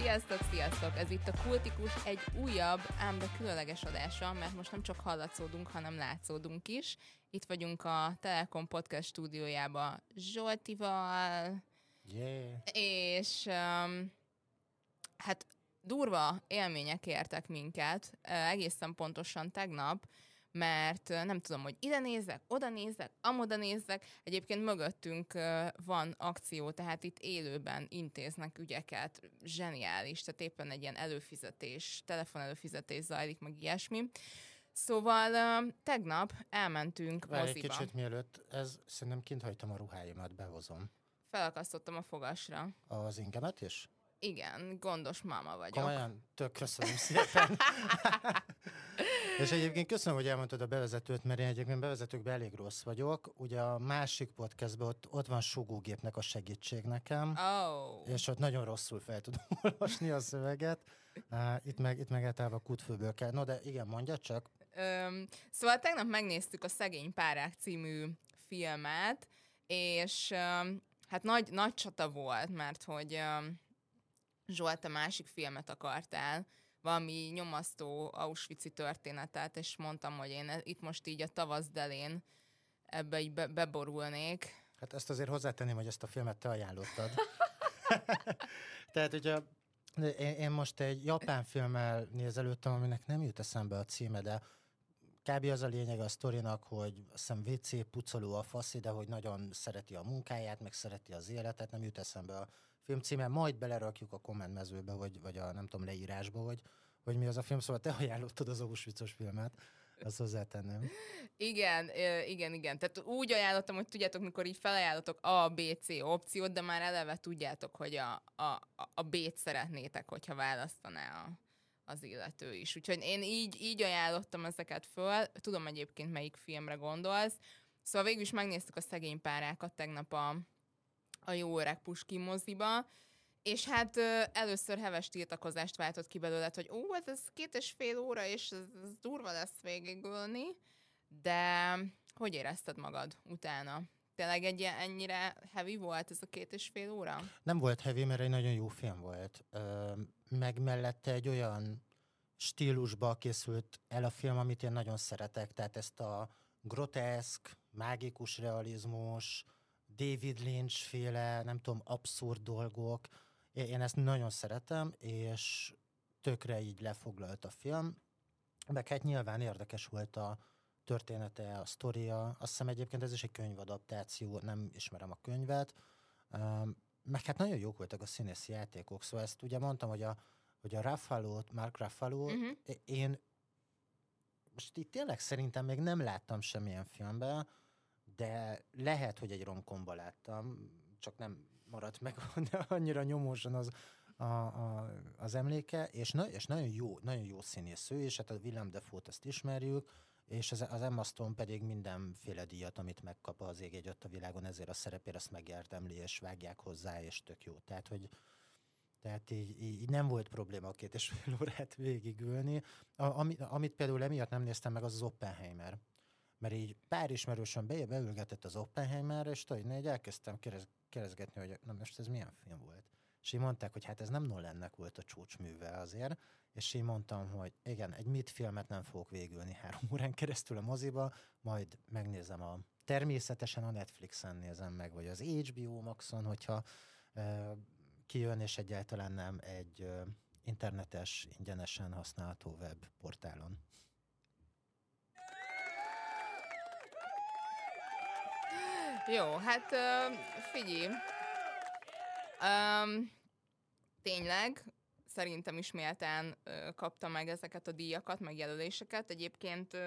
Sziasztok! Ez itt a Kultikus egy újabb, ám de különleges adása, mert most nem csak hallatszódunk, hanem látszódunk is. Itt vagyunk a Telekom Podcast stúdiójában Zsoltival, és hát durva élmények értek minket, egészen pontosan tegnap, mert nem tudom, hogy ide nézzek, oda nézzek, amoda nézzek. Egyébként mögöttünk van akció, tehát itt élőben intéznek ügyeket, zseniális, tehát éppen egy ilyen előfizetés, telefonelőfizetés zajlik, meg ilyesmi. Szóval tegnap elmentünk moziba. Egy kicsit mielőtt, szerintem kint hagytam a ruháimat, behozom. Felakasztottam a fogasra. Az ingemet is? Igen, gondos máma vagyok. Komolyan? Tök köszönöm szépen. És egyébként köszönöm, hogy elmondtad a bevezetőt, mert én egyébként bevezetőkben elég rossz vagyok. Ugye a másik podcastben ott van sugógépnek a segítség nekem, és ott nagyon rosszul fel tudom olvasni a szöveget. Itt meg általában kútfőből kell. No, de igen, mondja csak. Szóval tegnap megnéztük a Szegény Párák című filmet, és hát nagy csata volt, mert hogy Zsolt, te másik filmet akartál, valami nyomasztó auschwitzi történetet, és mondtam, hogy én itt most így a tavasz delén ebbe így beborulnék. Hát ezt azért hozzátenném, hogy ezt a filmet te ajánlottad. Tehát, hogyha én most egy japán filmmel nézelődtem, aminek nem jut eszembe a címe, de kb. Az a lényeg a sztorinak, hogy azt hiszem WC pucoló a faszi, de hogy nagyon szereti a munkáját, meg szereti az életet, nem jut eszembe a film címe, majd belerakjuk a kommentmezőbe, vagy a nem tudom, leírásba, hogy mi az a film, szóval te ajánlottad az Auschwitzos filmet, azt hozzátenném. Igen. Tehát úgy ajánlottam, hogy tudjátok, mikor így felajánlotok A, B, C opciót, de már eleve tudjátok, hogy a B-t szeretnétek, hogyha választaná az illető is. Úgyhogy én így ajánlottam ezeket föl. Tudom egyébként, melyik filmre gondolsz. Szóval végül is megnéztük a Szegény Párákat tegnap a jó öreg Puskin moziba, és hát először heves tiltakozást váltott ki belőled, hogy ez 2,5 óra, és ez durva lesz végigülni, de hogy érezted magad utána? Tényleg ennyire heavy volt ez a 2,5 óra? Nem volt heavy, mert egy nagyon jó film volt. Meg mellette egy olyan stílusba készült el a film, amit én nagyon szeretek, tehát ezt a groteszk, mágikus realizmus, David Lynch-féle, nem tudom, abszurd dolgok. Én ezt nagyon szeretem, és tökre így lefoglalt a film. Meg hát nyilván érdekes volt a története, a sztoria. Azt hiszem egyébként ez is egy könyvadaptáció, nem ismerem a könyvet. Meg hát nagyon jók voltak a színészi játékok. Szóval ezt ugye mondtam, hogy a Mark Ruffalo, én most itt tényleg szerintem még nem láttam semmilyen filmben, de lehet, hogy egy romkomba láttam, csak nem maradt meg annyira nyomósan az emléke, és nagyon jó színésző, és hát a Willem Dafoe-t ezt ismerjük, és az Emma Stone pedig mindenféle díjat, amit megkap az ég egy a világon, ezért a szerepére azt megérdemli, és vágják hozzá, és tök jó. Tehát így nem volt probléma a 2,5 órát végigülni. Amit például emiatt nem néztem meg, az Oppenheimer. Mert így pár ismerősön beülgetett az Oppenheimerre, és így elkezdtem kérdezgetni, hogy na most ez milyen film volt. És így mondták, hogy hát ez nem Nolannek volt a csúcsműve azért, és így mondtam, hogy igen, egy mit filmet nem fogok végülni 3 órán keresztül a moziba, majd megnézem természetesen a Netflixen nézem meg, vagy az HBO Maxon, hogyha kijön, és egyáltalán nem egy internetes, ingyenesen használható webportálon. Jó, hát figyelj, tényleg szerintem is méltán kapta meg ezeket a díjakat, meg jelöléseket. Egyébként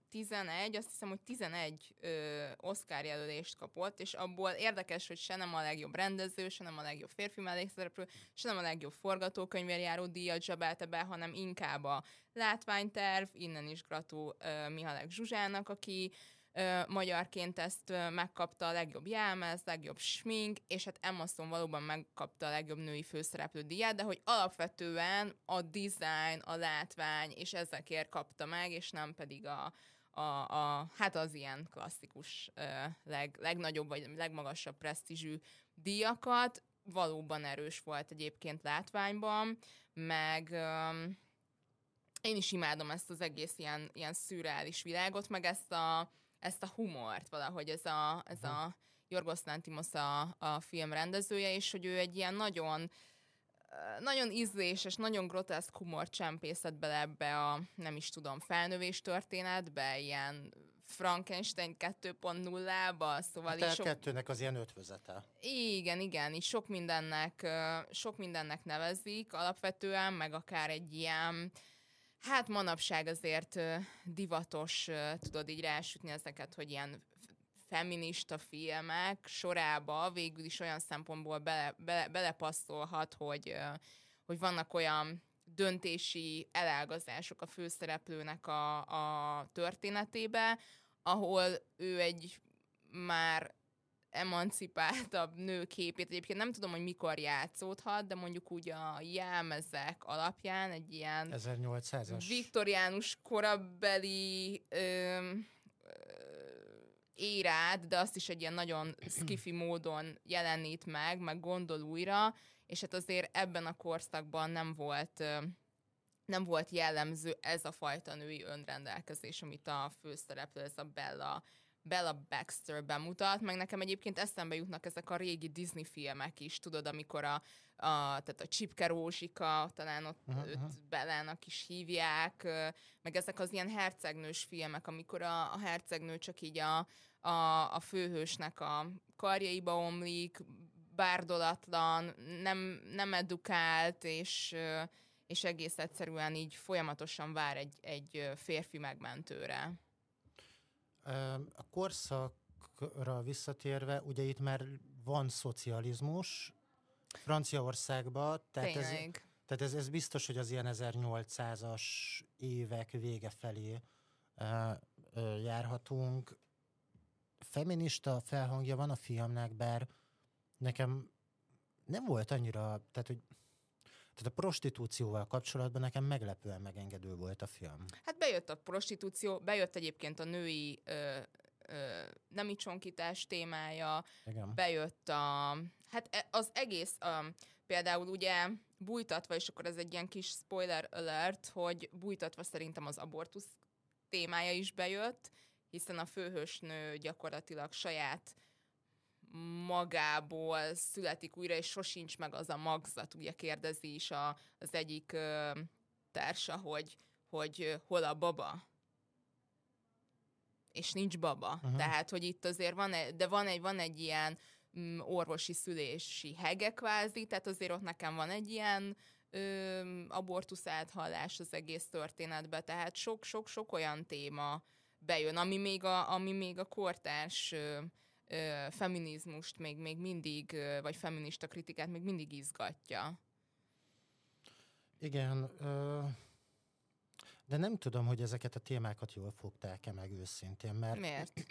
11 Oscar jelölést kapott, és abból érdekes, hogy se nem a legjobb rendező, se nem a legjobb férfi mellékszereplő, se nem a legjobb forgatókönyvért járó díjat zsebelte be, hanem inkább a látványterv, innen is gratul Mihalek Zsuzsának, aki magyarként ezt megkapta a legjobb jelmez, legjobb smink, és hát Emma Stone valóban megkapta a legjobb női főszereplő díját, de hogy alapvetően a design, a látvány, és ezekért kapta meg, és nem pedig hát az ilyen klasszikus, legnagyobb vagy legmagasabb presztízsű díjakat. valóban erős volt egyébként látványban, meg én is imádom ezt az egész ilyen szürreális világot, meg ezt a humort valahogy, ez a Yorgos Lanthimos a film rendezője, és hogy ő egy ilyen nagyon ízléses, nagyon groteszk humort csempészett bele ebbe a, nem is tudom, felnövés történetbe, ilyen Frankenstein 2.0-ba, szóval Hát a kettőnek az ilyen ötvözete. Igen, így sok mindennek nevezik alapvetően, meg akár egy ilyen, hát manapság azért divatos, tudod így rásütni ezeket, hogy ilyen feminista filmek sorába végül is olyan szempontból belepasszolhat, hogy vannak olyan döntési elágazások a főszereplőnek a történetébe, ahol ő egy már emancipáltabb nő képét, egyébként nem tudom, hogy mikor játszódhat, de mondjuk úgy a jelmezek alapján egy ilyen 1800-as viktoriánus korabeli érát, de azt is egy ilyen nagyon skifi módon jelenít meg gondol újra, és hát azért ebben a korszakban nem volt jellemző ez a fajta női önrendelkezés, amit a főszereplő, ez a Bella Baxter bemutat, meg nekem egyébként eszembe jutnak ezek a régi Disney filmek is, tudod, amikor tehát a Csipke Rózsika, talán ott őt Bellának is hívják, meg ezek az ilyen hercegnős filmek, amikor a hercegnő csak így a főhősnek a karjaiba omlik, bárdolatlan, nem edukált, és egész egyszerűen így folyamatosan vár egy férfi megmentőre. A korszakra visszatérve, ugye itt már van szocializmus Franciaországban, tehát ez biztos, hogy az ilyen 1800-as évek vége felé járhatunk. Feminista felhangja van a filmnek, bár nekem nem volt annyira, tehát a prostitúcióval kapcsolatban nekem meglepően megengedő volt a film. Hát bejött a prostitúció, bejött egyébként a női nemi csonkítás témája, igen. Bejött hát az egész, például ugye bújtatva, és akkor ez egy ilyen kis spoiler alert, hogy bújtatva szerintem az abortusz témája is bejött, hiszen a főhősnő gyakorlatilag saját magából születik újra, és sosincs meg az a magzat, ugye kérdezi is az egyik társa, hogy hol a és nincs baba. Tehát, hogy itt azért van egy ilyen orvosi szülési hege kvázi, tehát azért ott nekem van egy ilyen abortusz áthallás az egész történetbe, tehát sok olyan téma bejön, ami még a kortárs feminizmust még mindig, vagy feminista kritikát még mindig izgatja. Igen, de nem tudom, hogy ezeket a témákat jól fogták-e meg őszintén, mert... Miért?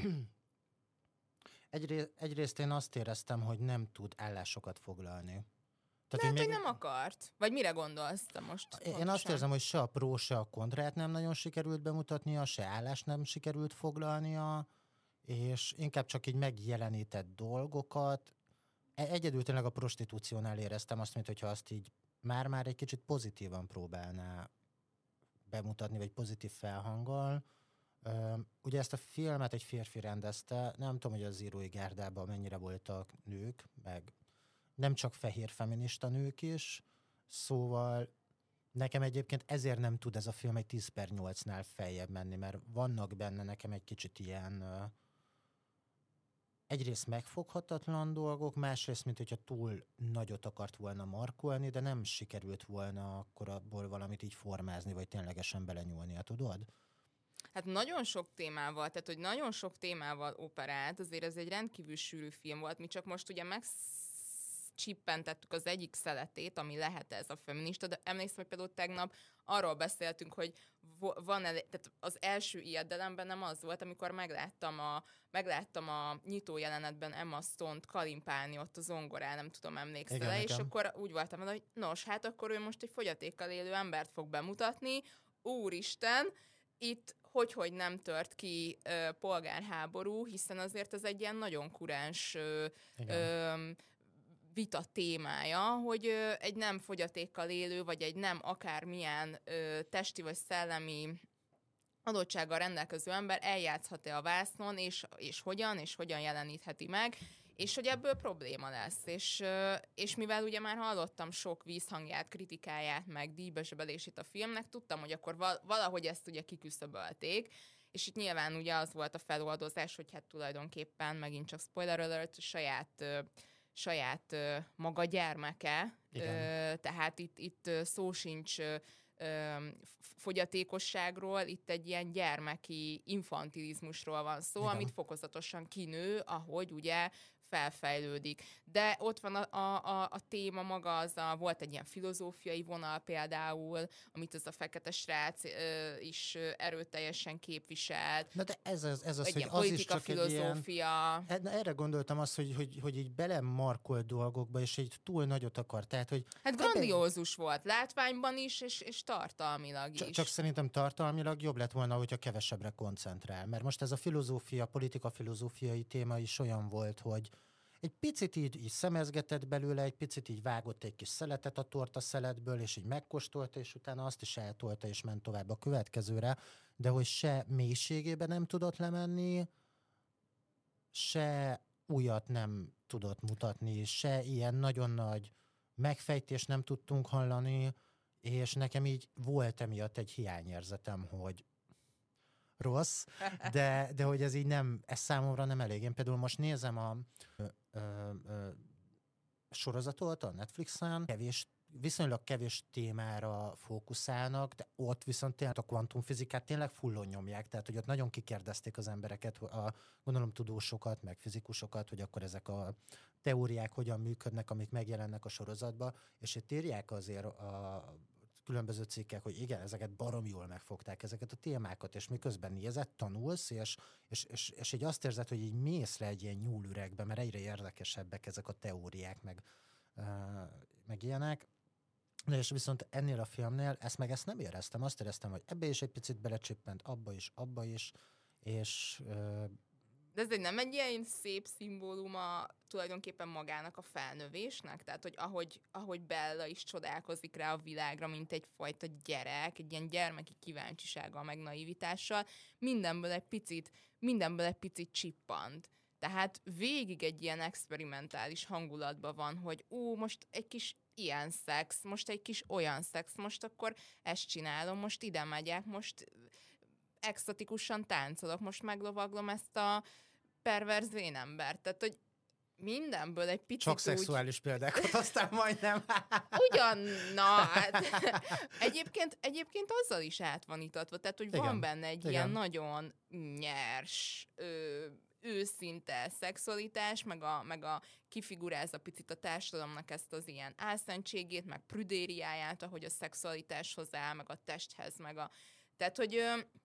Egyrészt én azt éreztem, hogy nem tud állásokat foglalni. Tehát, hogy nem akart? Vagy mire gondolsz te most? Én azt érzem, hogy se a pró, se a kontrát nem nagyon sikerült bemutatnia, se állást nem sikerült foglalnia, és inkább csak így megjelenített dolgokat. Egyedül tényleg a prostitúciónál éreztem azt, mintha azt így már egy kicsit pozitívan próbálná bemutatni, vagy pozitív felhanggal. Ugye ezt a filmet egy férfi rendezte, nem tudom, hogy az írói gárdában mennyire voltak nők, meg nem csak fehér feminista nők is, szóval nekem egyébként ezért nem tud ez a film egy 10/8-nál feljebb menni, mert vannak benne nekem egy kicsit ilyen egyrészt megfoghatatlan dolgok, másrészt, mint hogyha túl nagyot akart volna markolni, de nem sikerült volna akkor abból valamit így formázni, vagy ténylegesen belenyúlnia, tudod? Hát nagyon sok témával, tehát hogy nagyon sok témával operált, azért ez egy rendkívül sűrű film volt, mi csak most ugye megcsippentettük az egyik szeletét, ami lehet ez a feminista, de emlékszem, hogy például tegnap arról beszéltünk, hogy tehát az első ijedelemben nem az volt, amikor megláttam a nyitó jelenetben Emma Stone-t kalimpálni ott a zongorán, nem tudom, emlékszel-e, és akkor úgy voltam vele, hogy nos, hát akkor ő most egy fogyatékkal élő embert fog bemutatni, úristen, itt hogy nem tört ki polgárháború, hiszen azért ez egy ilyen nagyon kuráns vita témája, hogy egy nem fogyatékkal élő, vagy egy nem akármilyen testi vagy szellemi adottsággal rendelkező ember eljátszhat-e a vásznon, és hogyan jelenítheti meg, és hogy ebből probléma lesz. És mivel ugye már hallottam sok vízhangját, kritikáját, meg díjbezsebelését a filmnek, tudtam, hogy akkor valahogy ezt ugye kiküszöbölték, és itt nyilván ugye az volt a feloldozás, hogy hát tulajdonképpen, megint csak spoiler alert, saját maga gyermeke, tehát itt szó sincs fogyatékosságról, itt egy ilyen gyermeki infantilizmusról van szó, igen, amit fokozatosan kinő, ahogy ugye felfejlődik. De ott van a téma maga, volt egy ilyen filozófiai vonal például, amit ez a fekete srác is erőteljesen képviselt. Na de ez az, egy hogy ilyen az is csak filozófia. Egy ilyen, erre gondoltam azt, hogy így belemarkolt dolgokba, és így túl nagyot akar. Tehát, hogy hát grandiózus volt, látványban is, és tartalmilag is. Csak szerintem tartalmilag jobb lett volna, hogyha kevesebbre koncentrál. Mert most ez a politika filozófiai téma is olyan volt, hogy egy picit így szemezgetett belőle, egy picit így vágott egy kis szeletet a torta szeletből, és így megkóstolta, és utána azt is eltolta, és ment tovább a következőre, de hogy se mélységében nem tudott lemenni, se újat nem tudott mutatni, se ilyen nagyon nagy megfejtést nem tudtunk hallani, és nekem így volt emiatt egy hiányérzetem, hogy rossz, de hogy ez így nem, ez számomra nem elég. Én például most nézem a sorozatot a Netflixen, viszonylag kevés témára fókuszálnak, de ott viszont tényleg a kvantumfizikát tényleg fullon nyomják, tehát hogy ott nagyon kikérdezték az embereket, gondolom tudósokat, meg fizikusokat, hogy akkor ezek a teóriák hogyan működnek, amik megjelennek a sorozatba, és itt írják azért a különböző cikkek, hogy igen, ezeket barom jól megfogták, ezeket a témákat, és miközben nézed, tanulsz, és így azt érzed, hogy így mész le egy ilyen nyúlüregbe, mert egyre érdekesebbek ezek a teóriák, meg ilyenek. De és viszont ennél a filmnél ezt nem éreztem. Azt éreztem, hogy ebbe is egy picit belecsippent, abba is, és... De ez nem egy ilyen szép szimbóluma tulajdonképpen magának a felnövésnek? Tehát, hogy ahogy Bella is csodálkozik rá a világra, mint egyfajta gyerek, egy ilyen gyermeki kíváncsisággal, meg naivitással, mindenből egy picit csippant. Tehát végig egy ilyen experimentális hangulatban van, hogy most egy kis ilyen szex, most egy kis olyan szex, most akkor ezt csinálom, most ide megyek, most extatikusan táncolok, most meglovaglom ezt a perverz vénembert. Tehát, hogy mindenből egy picit csak szexuális példákat, aztán majdnem. Hát egyébként azzal is át van itatva, tehát, hogy igen, van benne egy ilyen nagyon nyers, őszinte szexualitás, meg a kifigurázza picit a társadalomnak ezt az ilyen álszentségét, meg prüdériáját, ahogy a szexualitáshoz áll, meg a testhez, tehát, hogy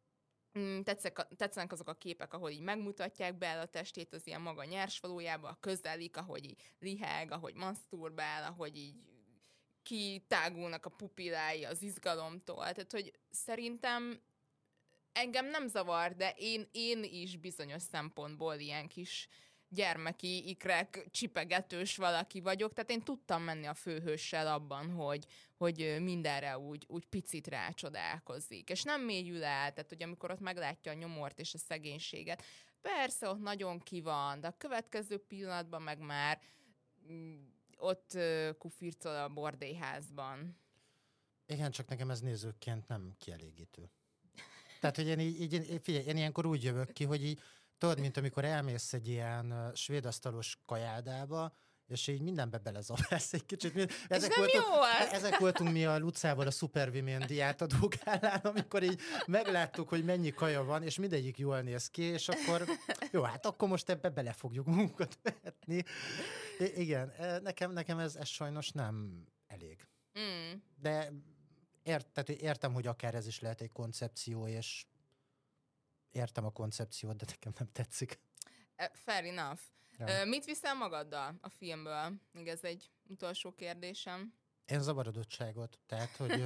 tetszenek azok a képek, ahol így megmutatják be a testét az ilyen maga nyers valójában, közelik, ahogy így liheg, ahogy maszturbál, ahogy így kitágulnak a pupillái az izgalomtól. Tehát, hogy szerintem engem nem zavar, de én is bizonyos szempontból ilyen kis gyermeki ikrek csipegetős valaki vagyok, tehát én tudtam menni a főhőssel abban, hogy mindenre úgy picit rácsodálkozik. És nem mélyül el, tehát hogy amikor ott meglátja a nyomort és a szegénységet, persze ott nagyon ki van, de a következő pillanatban meg már ott kufircol a bordélyházban. Igen, csak nekem ez nézőként nem kielégítő. Tehát, hogy én ilyenkor úgy jövök ki, hogy így tudod, mint amikor elmész egy ilyen svédasztalos kajádába, és így mindenbe belezavarsz egy kicsit. Ezek voltunk mi a Lucával a Super Women diátadó gálán, amikor így megláttuk, hogy mennyi kaja van, és mindegyik jól néz ki, és akkor jó, hát akkor most ebbe bele fogjuk munkat vetni. Igen, nekem ez sajnos nem elég. De értem, hogy akár ez is lehet egy koncepció, és értem a koncepciót, de nekem nem tetszik. Fair enough. Ja. Mit viszel magaddal a filmből? Még ez egy utolsó kérdésem. Én zavarodottságot. Tehát, hogy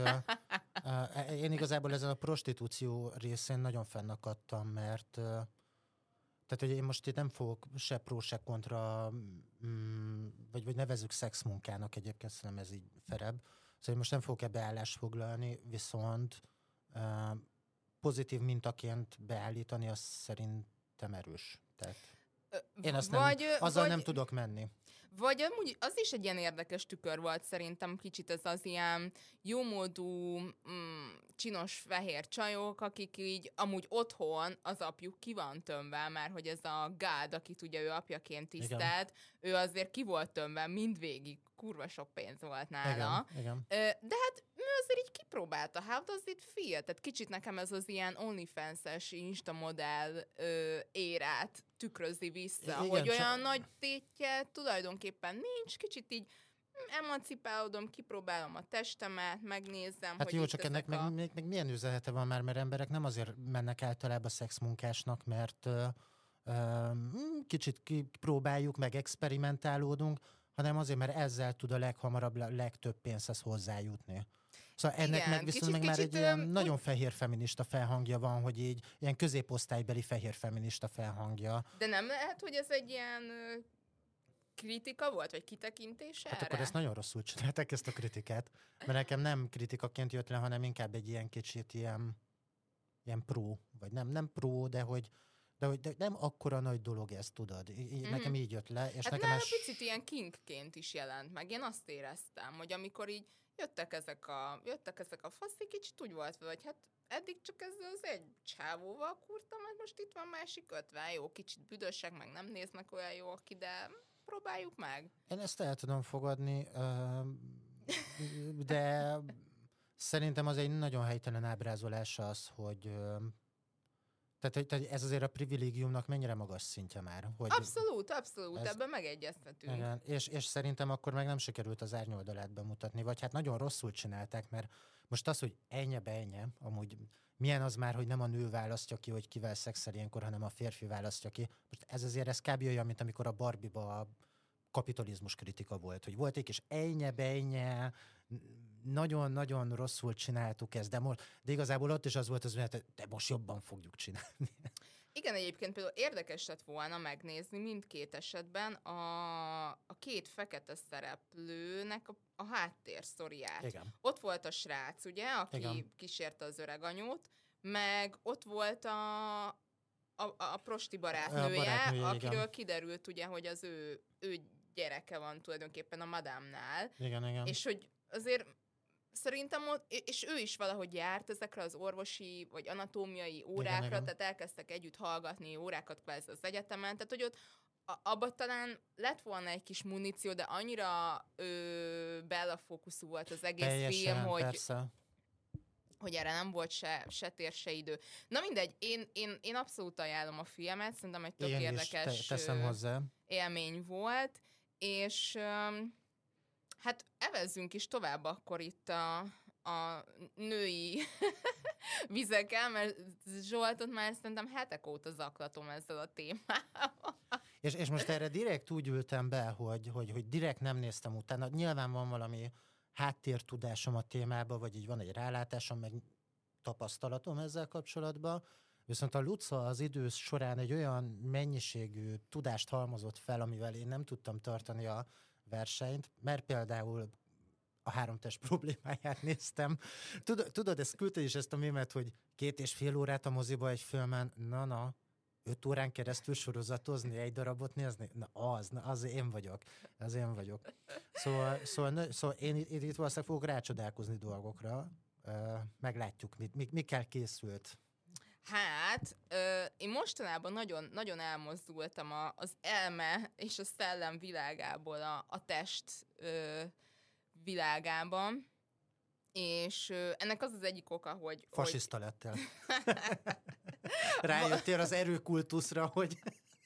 én igazából ezen a prostitúció részén nagyon fennakadtam, mert Tehát, hogy én most itt nem fogok se pró, se kontra, vagy nevezzük szexmunkának, egyébként szerintem ez így ferebb. Szóval én most nem fogok ebbe állást foglalni, viszont pozitív mintaként beállítani, az szerintem erős. Tehát én azt nem tudok menni. Vagy amúgy az is egy ilyen érdekes tükör volt szerintem, kicsit ez az ilyen jómódú, csinos fehér csajok, akik így amúgy otthon az apjuk ki van tömve, mert hogy ez a gád, akit ugye ő apjaként tisztelt, ő azért ki volt tömve mindvégig, kurva sok pénz volt nála. Igen. De hát ő azért így kipróbálta, how does it feel? Tehát kicsit nekem ez az ilyen OnlyFans-es Instamodell érát tükrözi vissza, igen, hogy olyan nagy tétje tulajdonképpen nincs, kicsit így emancipálódom, kipróbálom a testemet, megnézem, hát hogy jó, csak ennek meg milyen üzenete van már, mert emberek nem azért mennek általában szexmunkásnak, mert kicsit kipróbáljuk, meg experimentálódunk, hanem azért, mert ezzel tud a leghamarabb, legtöbb pénzhez hozzájutni. Szóval ennek igen, meg viszont meg már egy ilyen nagyon fehér feminista felhangja van, hogy így ilyen középosztálybeli fehér feminista felhangja. De nem lehet, hogy ez egy ilyen kritika volt, vagy kitekintés erre? Hát akkor ezt nagyon rosszul csinálták, ezt a kritikát. Mert nekem nem kritikaként jött le, hanem inkább egy ilyen kicsit ilyen pró, vagy nem pró, de hogy nem akkora nagy dolog ez, tudod. Nekem így jött le. És hát nekem ez picit ilyen kinkként is jelent meg. Én azt éreztem, hogy amikor így jöttek ezek a faszik, kicsit úgy volt, hogy hát eddig csak ezzel az egy csávóval kurtam, hát most itt van másik 50, jó, kicsit büdösek, meg nem néznek olyan jól ki, de próbáljuk meg. Én ezt el tudom fogadni, de szerintem az egy nagyon helytelen ábrázolás az, hogy tehát ez azért a privilégiumnak mennyire magas szintje már. Hogy abszolút, ebben megegyeztetünk. Igen, és szerintem akkor meg nem sikerült az árnyoldalát bemutatni, vagy hát nagyon rosszul csinálták, mert most az, hogy ennyi, amúgy milyen az már, hogy nem a nő választja ki, hogy kivel szexel ilyenkor, hanem a férfi választja ki. Most ez kb. Olyan, mint amikor a Barbie-ba a kapitalizmus kritika volt, hogy volt egy kis ennyi, nagyon-nagyon rosszul csináltuk ezt, de igazából ott is az volt, hogy de most jobban fogjuk csinálni. Igen, egyébként például érdekes lett volna megnézni mindkét esetben a két fekete szereplőnek a háttérsztoriát. Igen. Ott volt a srác, ugye, aki igen. kísérte az öreganyót, meg ott volt a prosti barátnője, akiről igen. kiderült ugye, hogy az ő gyereke van tulajdonképpen a madámnál. Igen. És hogy azért szerintem és ő is valahogy járt ezekre az orvosi vagy anatómiai órákra, igen. tehát elkezdtek együtt hallgatni órákat kvázi az egyetemen, tehát hogy ott abban talán lett volna egy kis muníció, de annyira bellafókuszú volt az egész teljesen, film, persze. hogy erre nem volt se tér, se idő. Na mindegy, én abszolút ajánlom a filmet, szerintem egy tök érdekes élmény volt, és hát evezzünk is tovább akkor itt a női vizeken, mert Zsoltot már szerintem hetek óta zaklatom ezzel a témával. És most erre direkt úgy ültem be, hogy direkt nem néztem utána. Nyilván van valami háttértudásom a témába, vagy így van egy rálátásom, meg tapasztalatom ezzel kapcsolatban, viszont a Luca az idő során egy olyan mennyiségű tudást halmozott fel, amivel én nem tudtam tartani a versenyt, mert például a 3 test problémáját néztem. Tudod, ezt küldte is ezt a mémet, hogy 2,5 órát a moziba egy filmen, 5 órán keresztül sorozatozni, egy darabot nézni? Az én vagyok. Szóval én itt valószínűleg fogok rácsodálkozni dolgokra. Meglátjuk, mikkel készült. Hát, én mostanában nagyon, nagyon elmozdultam az elme és a szellem világából a test világában, és ennek az egyik oka, hogy... Fasiszta lettél. Rájöttél az erőkultuszra, hogy...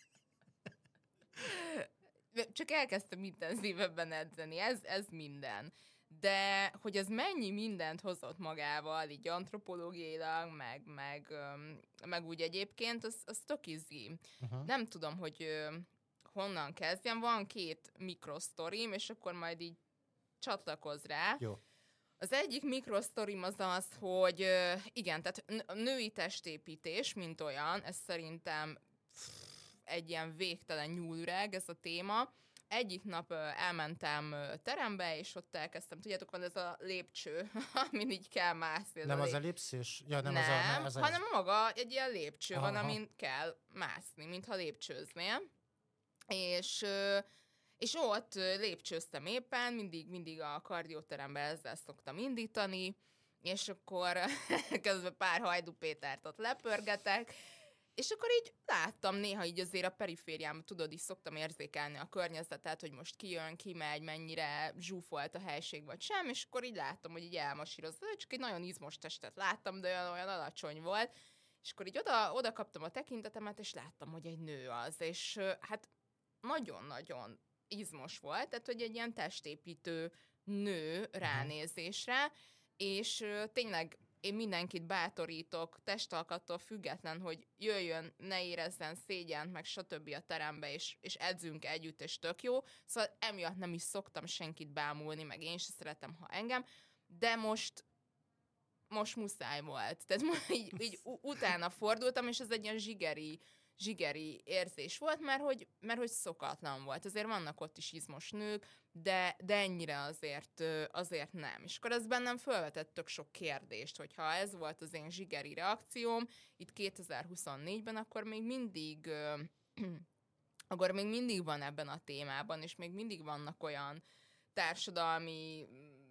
Csak elkezdtem intenzívebben edzeni, ez minden. De hogy ez mennyi mindent hozott magával, így antropológiailag, meg úgy egyébként, az tök izgi. Uh-huh. Nem tudom, hogy honnan kezdjem. Van 2 mikrosztorim, és akkor majd így csatlakozz rá. Jó. Az egyik mikrosztorim az, hogy igen, tehát a női testépítés, mint olyan, ez szerintem egy ilyen végtelen nyúlüreg ez a téma. Egyik nap elmentem terembe, és ott elkezdtem, tudjátok, van ez a lépcső, amin így kell mászni. Nem az ellipszis? Ja, nem, hanem maga egy ilyen lépcső van, Aha. amin kell mászni, mintha lépcsőznél. És ott lépcsőztem éppen, mindig a kardióteremben ezzel szoktam indítani, és akkor közben pár Hajdú Pétert ott lepörgetek, és akkor így láttam néha így azért a perifériámban, tudod, így szoktam érzékelni a környezetet, hogy most ki jön, ki megy, mennyire zsúfolt a helység vagy sem, és akkor így láttam, hogy így elmasírozza, csak egy nagyon izmos testet láttam, de olyan alacsony volt, és akkor így oda kaptam a tekintetemet, és láttam, hogy egy nő az, és hát nagyon-nagyon izmos volt, tehát hogy egy ilyen testépítő nő ránézésre, és tényleg én mindenkit bátorítok, testalkattól független, hogy jöjjön, ne érezzen szégyent, meg stb. A terembe, és edzünk együtt, és tök jó. Szóval emiatt nem is szoktam senkit bámulni, meg én sem szeretem, ha engem, de most muszáj volt. Tehát így utána fordultam, és ez egy ilyen zsigeri érzés volt, mert hogy szokatlan volt. Azért vannak ott is izmos nők, de ennyire azért nem. És akkor ez bennem felvetett tök sok kérdést, hogyha ez volt az én zsigeri reakcióm itt 2024-ben, akkor még mindig van ebben a témában, és még mindig vannak olyan társadalmi,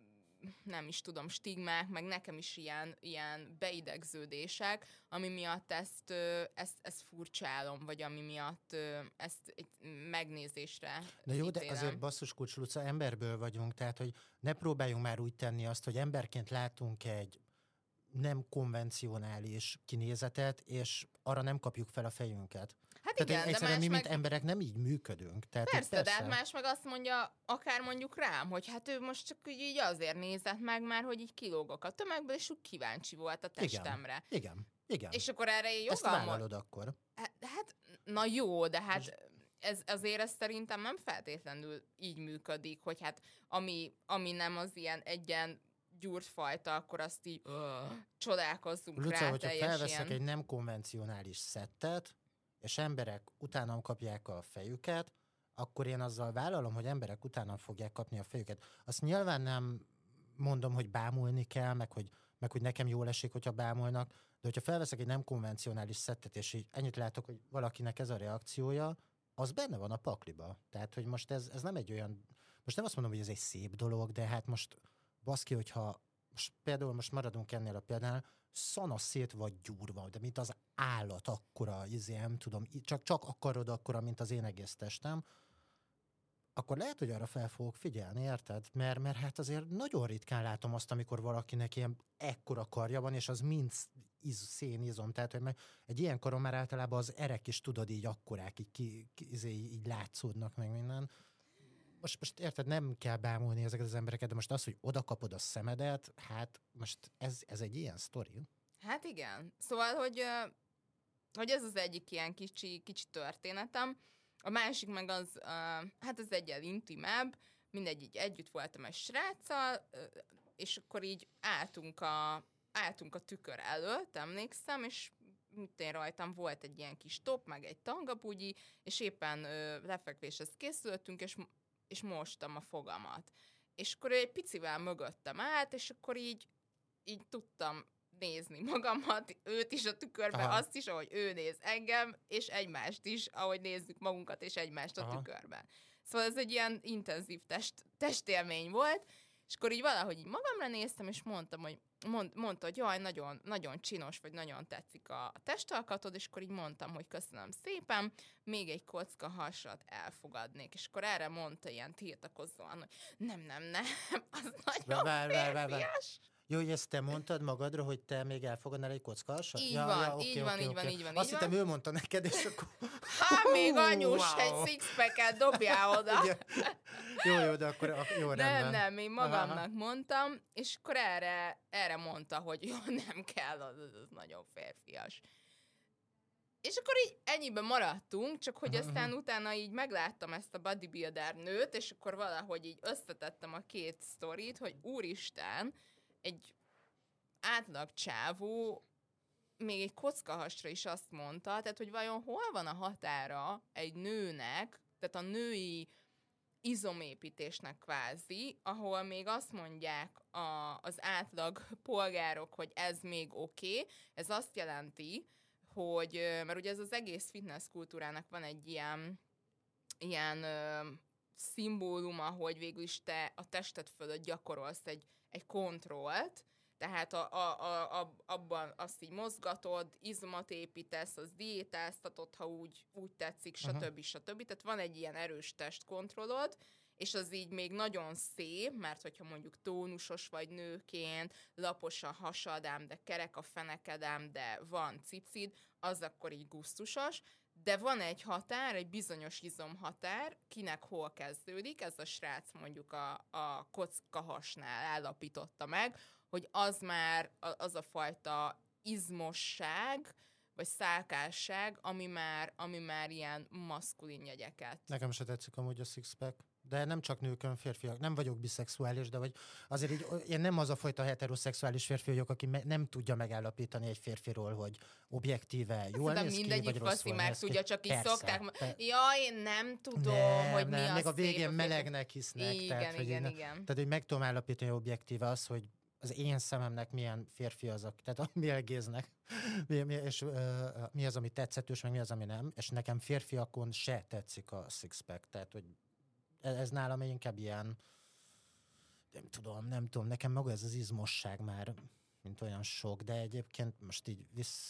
nem is tudom, stigmák, meg nekem is ilyen beidegződések, ami miatt ezt furcsálom, vagy ami miatt ezt egy megnézésre Na jó, ítélem. de azért basszus kulcs, Luca, emberből vagyunk, tehát hogy ne próbáljunk már úgy tenni azt, hogy emberként látunk egy nem konvencionális kinézetet, és arra nem kapjuk fel a fejünket. Hát Tehát igen, de egyszerűen más mi, mint meg... emberek nem így működünk. Tehát Persze, de hát más meg azt mondja, akár mondjuk rám, hogy hát ő most csak így azért nézett meg már, hogy így kilógok a tömegből, és úgy kíváncsi volt a testemre. Igen. És akkor erre én ezt vállalod akkor. Hát, na jó, de hát azért ez szerintem nem feltétlenül így működik, hogy hát ami nem az ilyen egyen gyúrtfajta, akkor azt így csodálkozzunk Luca, rá hogyha teljes felveszek ilyen... egy nem konvencionális szettet, és emberek utánam kapják a fejüket, akkor én azzal vállalom, hogy emberek utánam fogják kapni a fejüket. Azt nyilván nem mondom, hogy bámulni kell, meg hogy nekem jól esik, hogyha bámulnak, de hogyha felveszek egy nem konvencionális szettet, és így ennyit látok, hogy valakinek ez a reakciója, az benne van a pakliba. Tehát, hogy most ez nem egy olyan, most nem azt mondom, hogy ez egy szép dolog, de hát most baszki, hogyha most maradunk ennél a példánál, szana szét vagy gyúrva, de mint az állat akkora, nem tudom, csak akarod akkora, mint az én egész testem, akkor lehet, hogy arra fel fogok figyelni, érted? Mert hát azért nagyon ritkán látom azt, amikor valakinek ilyen ekkora karja van, és az mind szénizom. Tehát, hogy egy ilyen karon már általában az erek is, tudod, így akkorák, így látszódnak meg minden. Most érted, nem kell bámulni ezeket az embereket, de most az, hogy oda kapod a szemedet, hát most ez egy ilyen sztori. Hát igen. Szóval, hogy ez az egyik ilyen kicsi történetem. A másik meg az, hát az egyel intimebb, mindegy, így együtt voltam egy sráccal, és akkor így álltunk a tükör előtt, emlékszem, és én rajtam volt egy ilyen kis top, meg egy tangabugyi, és éppen lefekvéshez készültünk, és mostam a fogamat. És akkor egy picivel mögöttem állt, és akkor így tudtam nézni magamat, őt is a tükörbe, Aha. azt is, ahogy ő néz engem, és egymást is, ahogy nézzük magunkat és egymást a tükörben. Szóval ez egy ilyen intenzív testélmény volt, és akkor így valahogy így magamra néztem, és mondtam, hogy mondta, hogy jaj, nagyon, nagyon csinos, vagy nagyon tetszik a testalkatod, és akkor így mondtam, hogy köszönöm szépen, még egy kocka hasat elfogadnék. És akkor erre mondta ilyen tiltakozóan, hogy nem, az nagyon férfias. Jó, hogy ezt te mondtad magadra, hogy te még elfogadnál egy kocka hasat? Így van. Azt hittem, ő mondta neked, és akkor... Még anyus, egy six-packet dobjál oda. Jó, de akkor jó, rendben. Nem, én magamnak mondtam, és akkor erre mondta, hogy jó, nem kell, az nagyon férfias. És akkor így ennyiben maradtunk, csak hogy aztán utána így megláttam ezt a bodybuilder nőt, és akkor valahogy így összetettem a két sztorit, hogy úristen, egy átlag csávó még egy kockahasra is azt mondta, tehát hogy vajon hol van a határa egy nőnek, tehát a női izomépítésnek kvázi, ahol még azt mondják az átlag polgárok, hogy ez még oké. Ez azt jelenti, hogy, mert ugye ez az egész fitness kultúrának van egy ilyen szimbóluma, hogy végül is te a tested fölött gyakorolsz egy kontrollt, tehát abban azt így mozgatod, izmot építesz, az diétáztatod, ha úgy tetszik, stb. Tehát van egy ilyen erős testkontrollod, és az így még nagyon szép, mert hogyha mondjuk tónusos vagy nőként, lapos a hasad ám, de kerek a feneked ám, de van cipcid, az akkor így gusztusos, de van egy határ, egy bizonyos izomhatár, kinek hol kezdődik, ez a srác mondjuk a kockahasnál állapította meg, hogy az már az a fajta izmosság, vagy szálkásság, ami már ilyen maszkulin jegyeket. Nekem se tetszik amúgy a six-pack, de nem csak nőkön, férfiak. Nem vagyok biszexuális, de vagy azért így, én nem az a fajta heteroszexuális férfi vagyok, aki nem tudja megállapítani egy férfiról, hogy objektíve jól néz ki, vagy rosszul meg tudja, csak így szokták. Ja, én nem tudom, hogy mi az még a végén szép, melegnek hisznek. Igen. Tehát, hogy meg tudom állapítani objektíve az, hogy az én szememnek milyen férfi azok, tehát mi elgéznek, és mi az, ami tetszetős, meg mi az, ami nem, és nekem férfiakon se tetszik a six-pack, tehát, hogy ez nálam inkább ilyen, nem tudom, nekem maga ez az izmosság már, mint olyan sok, de egyébként most így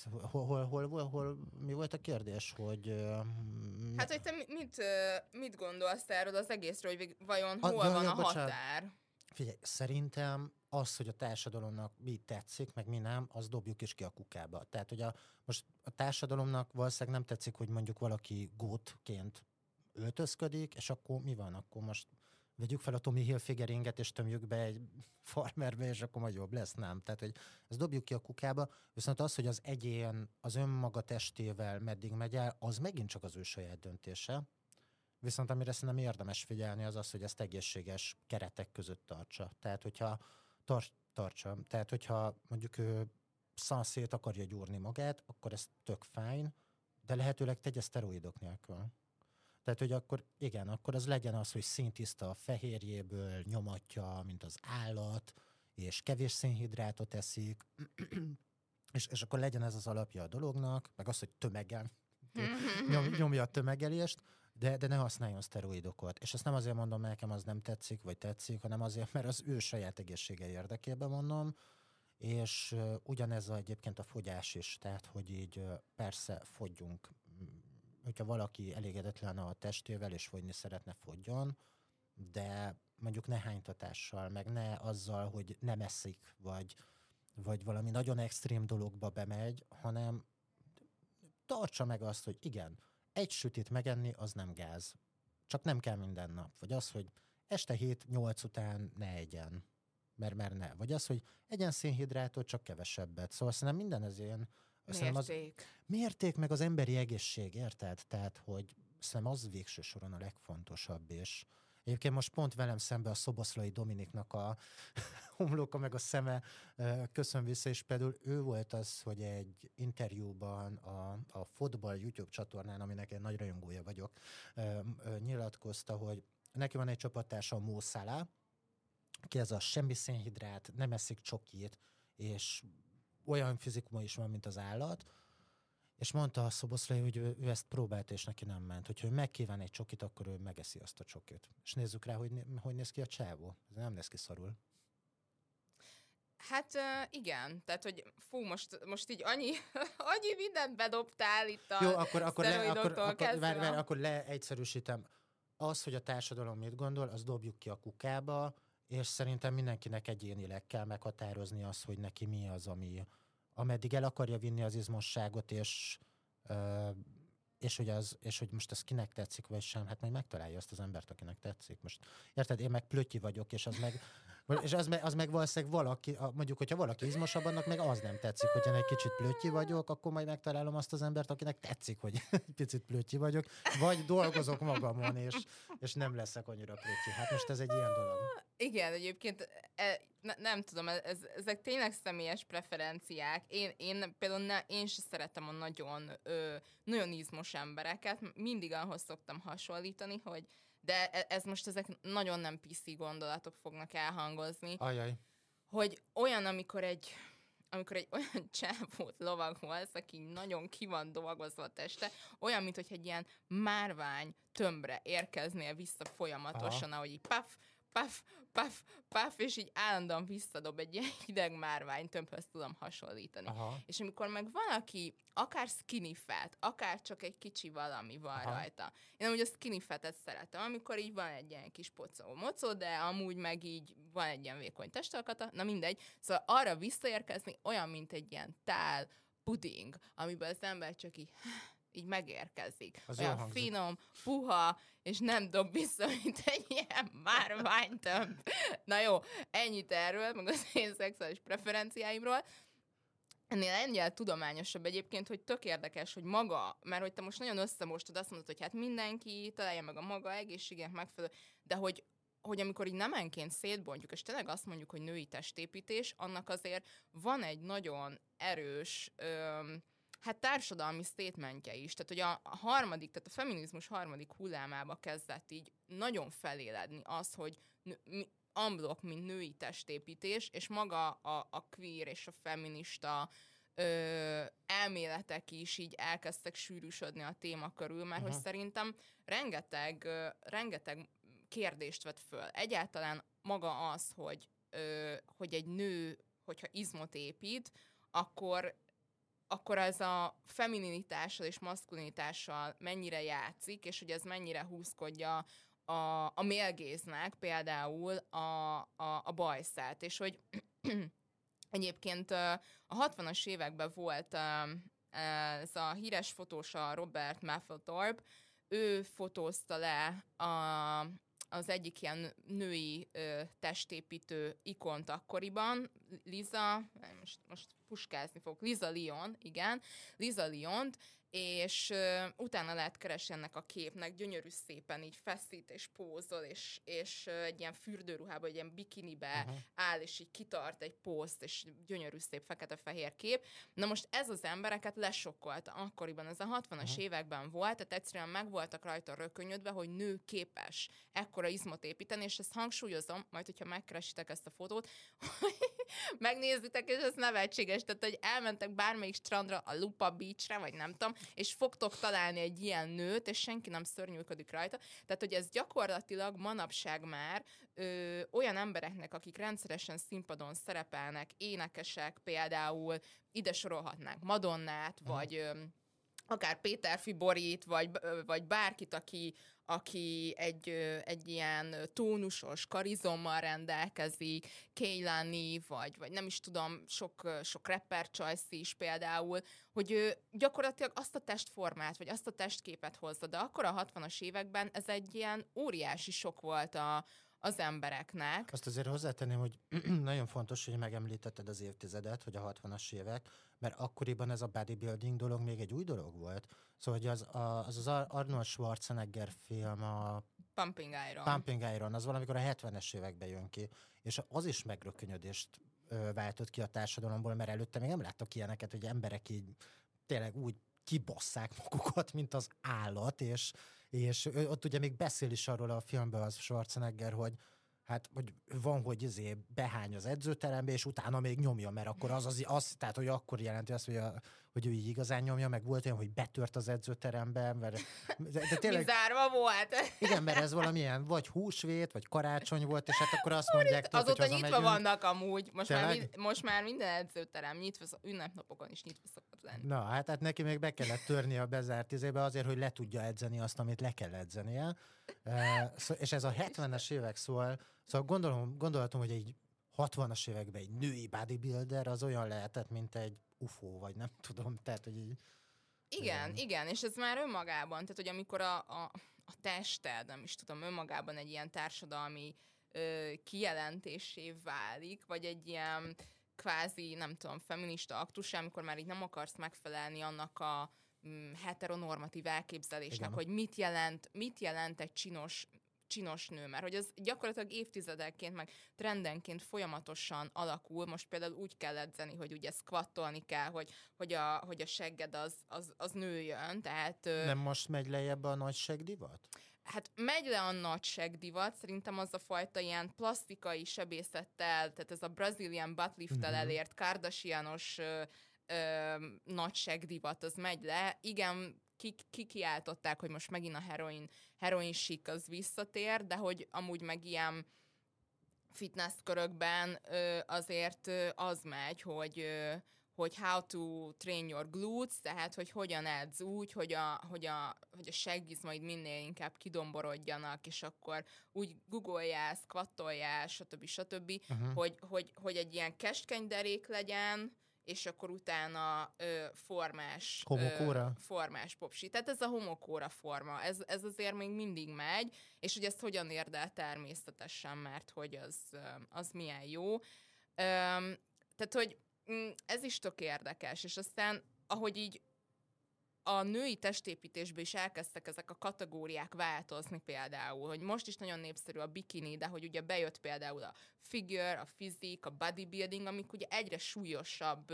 hol mi volt a kérdés, hogy... Hát, hogy te mit gondolsz erről az egészről, hogy vajon hol van a határ? Figyelj, szerintem az, hogy a társadalomnak mi tetszik, meg mi nem, az dobjuk is ki a kukába. Tehát, hogy most a társadalomnak valószínűleg nem tetszik, hogy mondjuk valaki gótként öltözködik, és akkor mi van? Akkor most vegyük fel a Tommy Hilfigeringet, és tömjük be egy farmerbe, és akkor majd jobb lesz, nem? Tehát, hogy ezt dobjuk ki a kukába, viszont az, hogy az egyén az önmaga testével meddig megy el, az megint csak az ő saját döntése. Viszont amire szerintem érdemes figyelni, az az, hogy ezt egészséges keretek között tartsa. Tehát, hogyha tartsa. Tehát, hogyha mondjuk ő szanszét akarja gyúrni magát, akkor ez tök fájn, de lehetőleg tegye szteroidok nélkül. Tehát, hogy akkor igen, akkor az legyen az, hogy színtiszta a fehérjéből, nyomatja, mint az állat, és kevés szénhidrátot eszik, és akkor legyen ez az alapja a dolognak, meg az, hogy tömeggel nyomja a tömegelést, de ne használjon szteroidokat. És ezt nem azért mondom, mert nekem az nem tetszik, vagy tetszik, hanem azért, mert az ő saját egészsége érdekében mondom, és ugyanez egyébként a fogyás is, tehát, hogy így persze fogyjunk. Hogyha valaki elégedetlen a testével, és fogyni szeretne, fogyjon, de mondjuk ne hánytatással, meg ne azzal, hogy nem eszik, vagy valami nagyon extrém dologba bemegy, hanem tartsa meg azt, hogy igen, egy sütit megenni, az nem gáz. Csak nem kell minden nap. Vagy az, hogy este 7-8 után ne egyen. Mert ne. Vagy az, hogy egyen szénhidrátot, csak kevesebbet. Szóval szerintem minden ez ilyen... Mérték meg az emberi egészség, érted? Tehát, hogy szerintem az végső soron a legfontosabb, és egyébként most pont velem szembe a Szoboszlai Dominiknak a homloka meg a szeme köszön vissza, és például ő volt az, hogy egy interjúban a Fotball YouTube csatornán, aminek én nagy rajongója vagyok, nyilatkozta, hogy neki van egy csapattársa, a Mo Salah, aki ez a semmi szénhidrát, nem eszik csokit, és olyan fizikuma is van, mint az állat, és mondta a Szoboszlai, hogy ő ezt próbált, és neki nem ment. Hogyha ő megkíván egy csokit, akkor ő megeszi azt a csokit. És nézzük rá, hogy néz ki a csávó. Ez nem néz ki szarul. Hát igen, tehát, hogy most így annyi mindent bedobtál itt a jó, akkor leegyszerűsítem. Az, hogy a társadalom mit gondol, az dobjuk ki a kukába, és szerintem mindenkinek egyénileg kell meghatározni azt, hogy neki mi az, ameddig el akarja vinni az izmosságot, és hogy most ez kinek tetszik, vagy sem, hát majd megtalálja azt az embert, akinek tetszik. Most érted, én meg plötyi vagyok, és az meg És az meg valószínűleg valaki, mondjuk, hogyha valaki izmosabb, annak meg az nem tetszik, hogyha egy kicsit plöttyi vagyok, akkor majd megtalálom azt az embert, akinek tetszik, hogy egy picit plöttyi vagyok, vagy dolgozok magamon, és nem leszek annyira plöttyi. Hát most ez egy ilyen dolog. Igen, egyébként nem tudom, ezek tényleg személyes preferenciák. Én például én sem szeretem a nagyon izmos embereket. Mindig ahhoz szoktam hasonlítani, hogy ezek nagyon nem PC gondolatok fognak elhangozni. Ajaj. Hogy olyan, amikor egy olyan csávót lovagolsz, aki nagyon ki van dolgozva a teste, olyan, mint hogy egy ilyen márvány tömbre érkeznél vissza folyamatosan, ahogy így paf, és így állandóan visszadob egy ilyen hideg márvány tömbhöz tudom hasonlítani. Aha. És amikor meg valaki akár skinny fat, akár csak egy kicsi valami van rajta. Én amúgy a skinny fatet szeretem, amikor így van egy ilyen kis mocó, de amúgy meg így van egy ilyen vékony testalkata, na mindegy. Szóval arra visszaérkezni olyan, mint egy ilyen tál puding, amiben az ember csak így megérkezik. Az olyan finom, puha, és nem dob vissza, mint egy ilyen márványtömb. Na jó, ennyit erről, meg az én szexuális preferenciáimról. Ennél ennyire tudományosabb egyébként, hogy tök érdekes, hogy maga, mert hogy te most nagyon összemostad, azt mondod, hogy hát mindenki találja meg a maga egészségének megfelelő, de hogy amikor így nemenként szétbontjuk, és tényleg azt mondjuk, hogy női testépítés, annak azért van egy nagyon erős társadalmi statementje is. Tehát, hogy a feminizmus harmadik hullámába kezdett így nagyon feléledni az, hogy unblock, mint női testépítés, és maga a queer és a feminista elméletek is így elkezdtek sűrűsödni a téma körül, mert hogy szerintem rengeteg kérdést vet föl. Egyáltalán maga az, hogy egy nő, hogyha izmot épít, akkor ez a femininitással és maszkulinitással mennyire játszik, és hogy ez mennyire húzkodja a mélgéznek például a bajszát. És hogy egyébként a 60-as években volt ez a híres fotós, a Robert Mapplethorpe, ő fotózta le az egyik ilyen női testépítő ikont akkoriban, most puskázni fogok, Liza Lyon, igen, Liza Lyont, és utána lehet keresni ennek a képnek, gyönyörű szépen így feszít és pózol, és egy ilyen fürdőruhába, egy ilyen bikinibe áll, és így kitart egy pószt, és gyönyörű szép fekete-fehér kép. Na most ez az embereket lesokkolta akkoriban, ez a 60-as években volt, tehát egyszerűen meg voltak rajta rökönyödve, hogy nő képes ekkora izmot építeni, és ezt hangsúlyozom, majd hogyha megkeresitek ezt a fotót, megnézitek, és ez nevetséges, tehát hogy elmentek bármelyik strandra, a Lupa Beachre, vagy nem tudom, és fogtok találni egy ilyen nőt, és senki nem szörnyűködik rajta. Tehát, hogy ez gyakorlatilag manapság már olyan embereknek, akik rendszeresen színpadon szerepelnek, énekesek például, ide sorolhatnánk Madonnát, vagy akár Péter Fiborit, vagy bárkit, aki egy ilyen tónusos karizommal rendelkezik, Kehlani, vagy nem is tudom, sok rapper Choice is például, hogy ő gyakorlatilag azt a testformát, vagy azt a testképet hozza, de akkor a 60-as években ez egy ilyen óriási sok volt az embereknek. Azt azért hozzátenném, hogy nagyon fontos, hogy megemlítetted az évtizedet, hogy a 60-as évek, mert akkoriban ez a bodybuilding dolog még egy új dolog volt. Szóval, hogy az Arnold Schwarzenegger film, a Pumping Iron, az valamikor a 70-es években jön ki, és az is megrökönyödést váltott ki a társadalomból, mert előtte még nem láttak ilyeneket, hogy emberek így tényleg úgy kibasszák magukat, mint az állat, és ott ugye még beszél is arról a filmben az Schwarzenegger, hogy van, hogy behány az edzőterembe, és utána még nyomja, mert akkor tehát, hogy akkor jelenti azt, hogy ő így igazán nyomja, meg volt olyan, hogy betört az edzőterembe, de tényleg... Zárva volt. Igen, mert ez valamilyen, vagy húsvét, vagy karácsony volt, és hát akkor azt mondják... Azóta nyitva vannak amúgy. Most már minden edzőterem nyitva, ünnepnapokon is nyitva szokott lenni. Na, hát neki még be kellett törni a bezárt izébe azért, hogy le tudja edzeni azt, amit le kell edzenie. És ez a 70-es évek szóval gondolhatom, hogy egy 60-as években egy női bodybuilder az olyan lehetett, mint egy UFO, vagy nem tudom, tehát, hogy így... Igen, és ez már önmagában, tehát, hogy amikor a tested, nem is tudom, önmagában egy ilyen társadalmi kijelentésé válik, vagy egy ilyen kvázi, nem tudom, feminista aktus, amikor már így nem akarsz megfelelni annak a heteronormatív elképzelésnek, Igen. hogy mit jelent egy csinos nő, mert hogy az gyakorlatilag évtizedekként, meg trendenként folyamatosan alakul. Most például úgy kell edzeni, hogy ugye squattolni kell, hogy a segged az nőjön, tehát... Nem most megy lejjebb a nagy segdivat? Hát megy le a nagy segdivat, szerintem az a fajta ilyen plastikai sebészettel, tehát ez a Brazilian butt lift-tel elért Kardashianos nagy segdivat, az megy le. Igen, kikiáltották, hogy most megint a heroin chic az visszatér, de hogy amúgy meg ilyen fitness körökben azért az megy, hogy how to train your glutes, tehát hogy hogyan edz úgy, hogy a seggizmaid minél inkább kidomborodjanak, és akkor úgy guggoljál, squattoljál, stb. Hogy egy ilyen keskeny derék legyen, és akkor utána formás popsi. Tehát ez a homokóra forma, ez azért még mindig megy, és hogy ezt hogyan érd el természetesen, mert hogy az milyen jó. Tehát, hogy ez is tök érdekes, és aztán, ahogy így a női testépítésben is elkezdtek ezek a kategóriák változni például, hogy most is nagyon népszerű a bikini, de hogy ugye bejött például a figure, a fizik, a bodybuilding, amik ugye egyre súlyosabb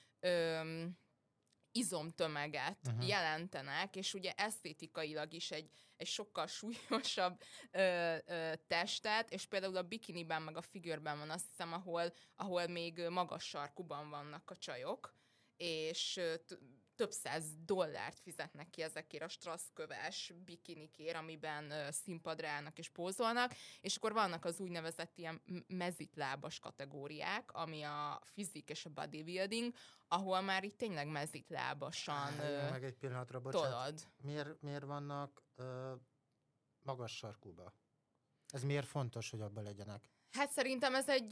izomtömeget jelentenek, és ugye esztétikailag is egy sokkal súlyosabb testet, és például a bikiniben meg a figureben van, azt hiszem, ahol még magas sarkuban vannak a csajok, és több $100 fizetnek ki ezekért a strasszköves bikinikért, amiben színpadra állnak és pózolnak, és akkor vannak az úgynevezett ilyen mezitlábas kategóriák, ami a fizik és a bodybuilding, ahol már itt tényleg mezitlábasan meg egy pillanatra, bocsánat. tolod. Miért vannak magas sarkúba? Ez miért fontos, hogy abban legyenek? Hát szerintem ez egy...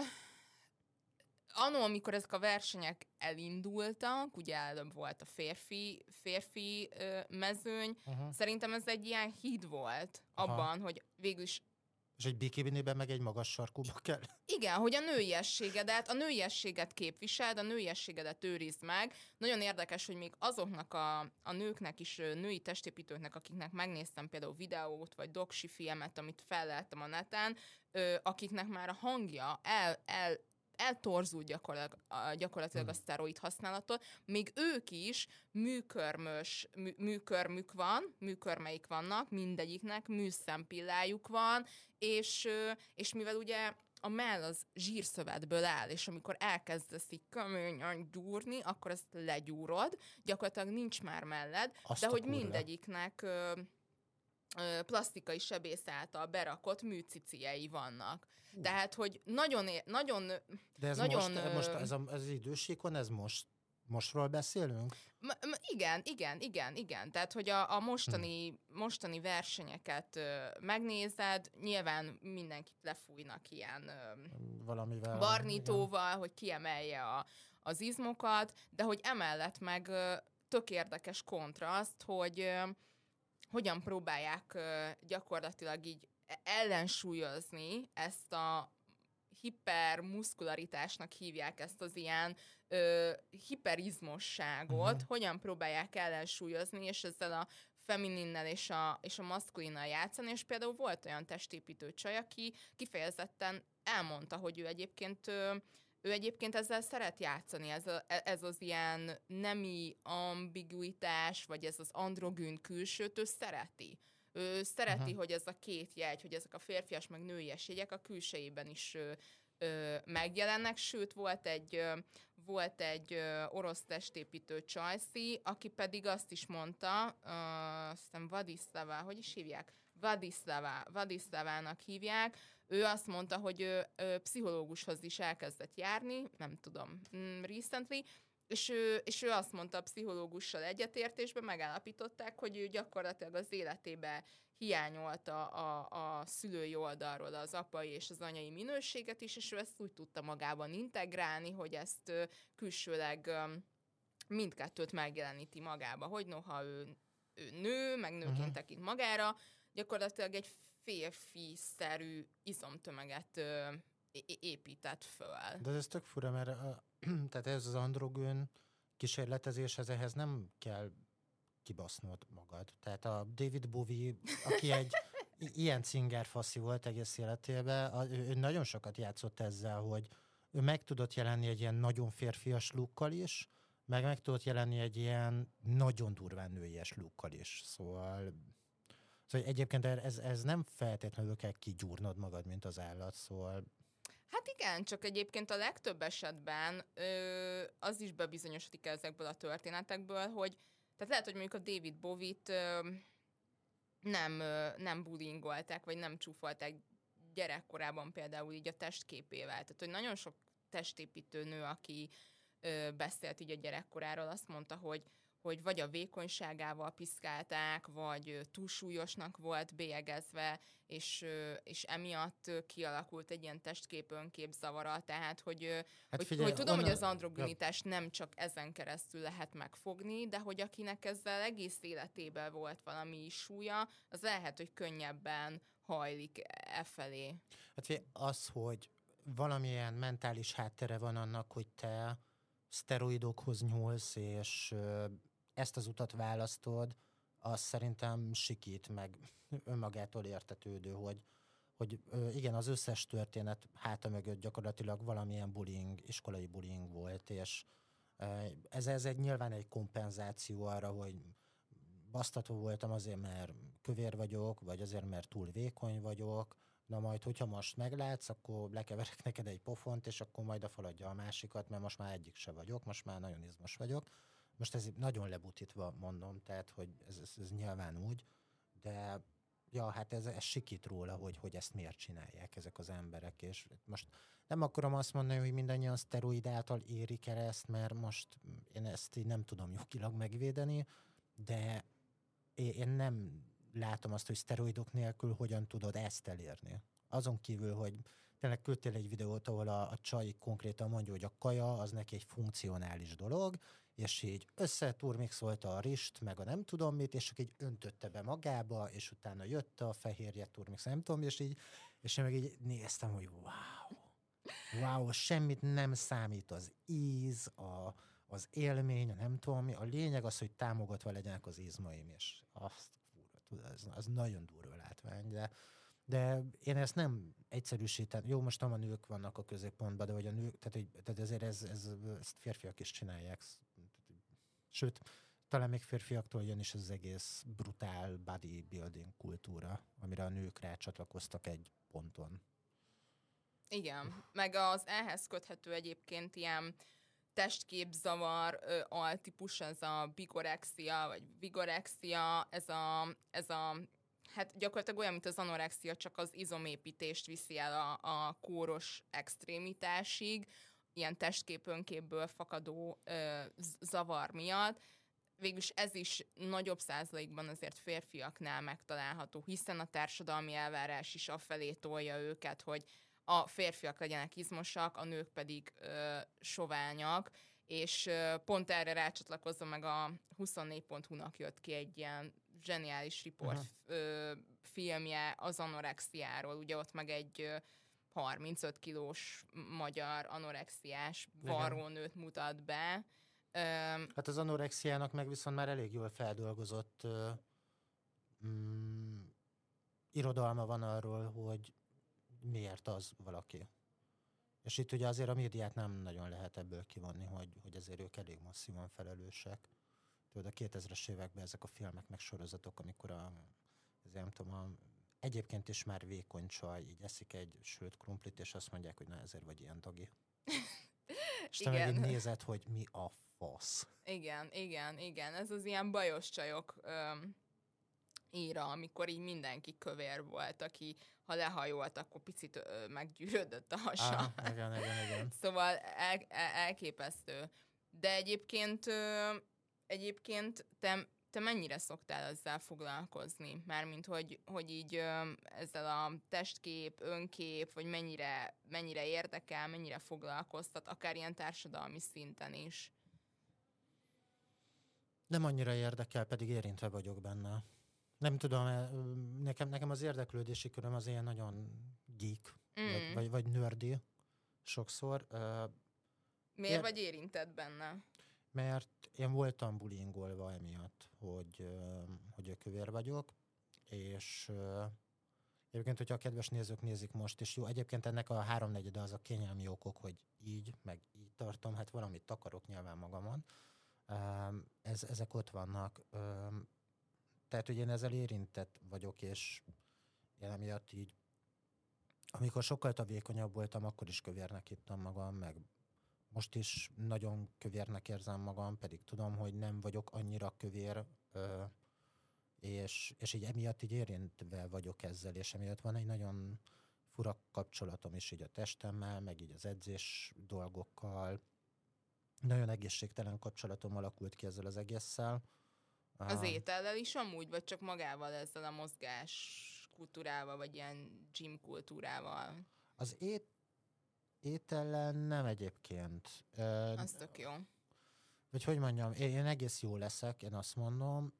Annól, amikor ezek a versenyek elindultak, ugye előbb volt a férfi mezőny, szerintem ez egy ilyen híd volt abban, hogy végülis... És egy bikiniben meg egy magas sarkúba kell? Igen, hogy a nőiességet képviseld, a nőiességedet őrizd meg. Nagyon érdekes, hogy még azoknak a nőknek is, női testépítőknek, akiknek megnéztem például videót, vagy doksi filmet, amit felleltem a neten, akiknek már a hangja eltorzult gyakorlatilag a szteroid használattól, még ők is műkörmeik vannak, mindegyiknek műszempillájuk van, és mivel ugye a mell az zsírszövetből áll, és amikor elkezdesz így keményen gyúrni, akkor ezt legyúrod, gyakorlatilag nincs már melled, de hogy mindegyiknek plastikai sebész által berakott műciciei vannak. Tehát, hogy nagyon... De ez most ez idősíkon, ez mostról beszélünk? Igen. Tehát, hogy a mostani versenyeket megnézed, nyilván mindenkit lefújnak ilyen valamivel, barnítóval, igen, hogy kiemelje az izmokat, de hogy emellett meg tök érdekes kontraszt, hogy hogyan próbálják gyakorlatilag így ellensúlyozni ezt a hipermuszkularitásnak hívják ezt az ilyen hiperizmosságot, hogyan próbálják ellensúlyozni, és ezzel a femininnel és a maszkulinnal játszani, és például volt olyan testépítő csaj, aki kifejezetten elmondta, hogy ő egyébként ezzel szeret játszani, ez az ilyen nemi ambiguitás, vagy ez az androgyn külsőt, ő szereti. Ő szereti, hogy ez a két jegy, hogy ezek a férfias meg nőies jegyek a külsejében is megjelennek, sőt volt egy orosz testépítő csajszi, aki pedig azt is mondta, aztán Vadislavának hívják, ő azt mondta, hogy ő pszichológushoz is elkezdett járni, nem tudom, recently, és ő azt mondta, a pszichológussal egyetértésben megállapították, hogy ő gyakorlatilag az életébe hiányolta a szülői oldalról az apai és az anyai minőséget is, és ő ezt úgy tudta magában integrálni, hogy ezt külsőleg mindkettőt megjeleníti magába, hogy noha ő nő, meg nőként tekint magára, gyakorlatilag egy férfi-szerű izomtömeget épített föl. De ez tök fura, mert tehát ez az androgyn kísérletezéshez ehhez nem kell kibasznod magad. Tehát a David Bowie, aki egy ilyen cingerfaszi volt egész életében, ő nagyon sokat játszott ezzel, hogy ő meg tudott jelenni egy ilyen nagyon férfias lookkal is, meg tudott jelenni egy ilyen nagyon durván nőies lookkal is. Szóval egyébként ez nem feltétlenül kell kigyúrnod magad, mint az állat, szóval... Hát igen, csak egyébként a legtöbb esetben az is bebizonyosodik ezekből a történetekből, hogy tehát lehet, hogy mondjuk a David Bowie-t nem bullyingolták, vagy nem csúfolták gyerekkorában például így a testképével. Tehát, hogy nagyon sok testépítő nő, aki beszélt így a gyerekkoráról, azt mondta, hogy vagy a vékonyságával piszkálták, vagy túlsúlyosnak volt bélyegezve, és emiatt kialakult egy ilyen testkép önképzavara, tehát hogy tudom, hogy az androginitást nem csak ezen keresztül lehet megfogni, de hogy akinek ezzel egész életében volt valami súlya, az lehet, hogy könnyebben hajlik felé. Hát az, hogy valamilyen mentális háttere van annak, hogy te szteroidokhoz nyúlsz, és ezt az utat választod, az szerintem sikít, meg önmagától értetődő, hogy igen, az összes történet háta mögött gyakorlatilag valamilyen bullying, iskolai bullying volt, és ez nyilván egy kompenzáció arra, hogy basztatva voltam azért, mert kövér vagyok, vagy azért, mert túl vékony vagyok, na majd, hogyha most meglátsz, akkor lekeverek neked egy pofont, és akkor majd a faladja a másikat, mert most már egyik se vagyok, most már nagyon izmos vagyok. Most ez nagyon lebutítva mondom, tehát, hogy ez nyilván úgy, de ja, hát ez sikít róla, hogy ezt miért csinálják ezek az emberek, és most nem akarom azt mondani, hogy mindannyian szteroid által érik el ezt, mert most én ezt így nem tudom jogilag megvédeni, de én nem látom azt, hogy szteroidok nélkül hogyan tudod ezt elérni. Azon kívül, hogy tényleg küldtél egy videót, ahol a csaj konkrétan mondja, hogy a kaja az neki egy funkcionális dolog, és így összeturmixolta a rist, meg a nem tudom mit, és csak így öntötte be magába, és utána jött a fehérje turmix, nem tudom, és én meg így néztem, hogy wow, semmit nem számít az íz, az élmény, a nem tudom mi, a lényeg az, hogy támogatva legyenek az izmaim, és azt az nagyon durva látvány, de én ezt nem egyszerűsítem. Jó, most nem a nők vannak a középpontban, de hogy a nők, tehát azért ezt férfiak is csinálják. Sőt, talán még férfiaktól jön is az egész brutál bodybuilding kultúra, amire a nők rácsatlakoztak egy ponton. Igen, meg az ehhez köthető egyébként ilyen testképzavar altípus, ez a bigorexia, vagy vigorexia, ez a hát gyakorlatilag olyan, mint az anorexia, csak az izomépítést viszi el a kóros extrémitásig, ilyen testkép-önképből fakadó zavar miatt. Végülis ez is nagyobb százalékban azért férfiaknál megtalálható, hiszen a társadalmi elvárás is afelé tolja őket, hogy a férfiak legyenek izmosak, a nők pedig soványak, és pont erre rácsatlakozva meg a 24.hu-nak jött ki egy ilyen zseniális riport filmje az anorexiáról, ugye ott meg egy 35 kilós magyar anorexiás varrónőt mutat be. Hát az anorexiának meg viszont már elég jól feldolgozott irodalma van arról, hogy miért az valaki. És itt ugye azért a médiát nem nagyon lehet ebből kivonni, hogy azért ők elég masszívan felelősek. Tudod, a 2000-es években ezek a filmek meg sorozatok, amikor nem tudom, egyébként is már vékony csaj, így eszik egy sült krumplit, és azt mondják, hogy na ezért vagy ilyen dagi. És te meg így nézed, hogy mi a fasz. Igen. Ez az ilyen bajos csajok éra, amikor így mindenki kövér volt, aki ha lehajolt, akkor picit meggyűrődött a hasa. Igen. Szóval elképesztő. De egyébként te mennyire szoktál ezzel foglalkozni? Mármint, hogy így ezzel a testkép, önkép, vagy mennyire érdekel, mennyire foglalkoztat, akár ilyen társadalmi szinten is? Nem annyira érdekel, pedig érintve vagyok benne. Nem tudom, nekem az érdeklődési köröm az ilyen nagyon geek, vagy nerdy sokszor. Miért vagy érintett benne? Mert én voltam bullyingolva emiatt, hogy kövér vagyok, és egyébként, hogyha a kedves nézők nézik most, és jó, egyébként ennek a 3/4 az a kényelmi okok, hogy így, meg így tartom, hát valamit takarok nyilván magamon. Ezek ott vannak. Tehát, hogy én ezzel érintett vagyok, és én emiatt így, amikor sokkal vékonyabb voltam, akkor is kövérnek hittem magam, meg most is nagyon kövérnek érzem magam, pedig tudom, hogy nem vagyok annyira kövér, és így emiatt így érintve vagyok ezzel, és emiatt van egy nagyon fura kapcsolatom is így a testemmel, meg így az edzés dolgokkal. Nagyon egészségtelen kapcsolatom alakult ki ezzel az egésszel. Az étellel is amúgy, vagy csak magával ezzel a mozgás kultúrával, vagy ilyen gym kultúrával? Az étellen nem egyébként. Az tök jó. Vagy hogy mondjam, én egész jó leszek, én azt mondom.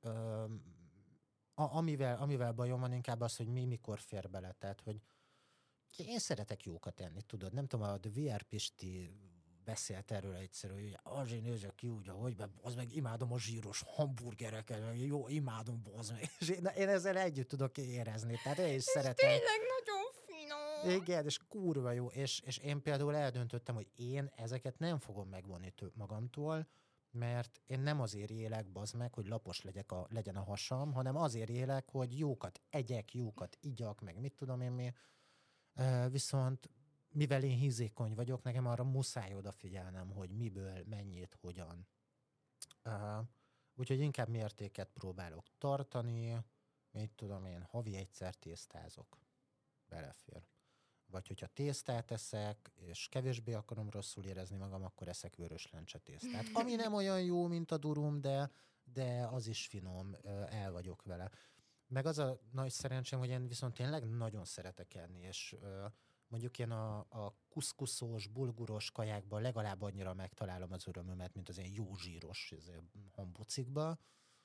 Amivel bajom van inkább az, hogy mikor fér bele. Tehát, hogy én szeretek jókat enni, tudod. Nem tudom, a VR Pisti beszélt erről egyszer, hogy azért nézek ki úgy, ahogy, az meg imádom a zsíros hamburgereket, jó, imádom, az meg. És én ezzel együtt tudok érezni. Tehát én is szeretem. Tényleg nagyon finom. Igen, és kurva jó. És én például eldöntöttem, hogy én ezeket nem fogom megvonni magamtól, mert én nem azért élek, bazd meg, hogy lapos legyen a hasam, hanem azért élek, hogy jókat egyek, jókat igyak, meg mit tudom én mi. Viszont mivel én hízékony vagyok, nekem arra muszáj odafigyelnem, hogy miből, mennyit, hogyan. Úgyhogy inkább mértéket próbálok tartani, mit tudom én, havi egyszer tésztázok. Belefér. Vagy hogyha tésztát eszek, és kevésbé akarom rosszul érezni magam, akkor eszek vörös lencse tésztát. Ami nem olyan jó, mint a durum, de az is finom, el vagyok vele. Meg az a nagy szerencsém, hogy én viszont tényleg nagyon szeretek enni, és mondjuk én a kuszkuszós, bulguros kajákban legalább annyira megtalálom az örömömet, mint az ilyen jó zsíros hambucikba.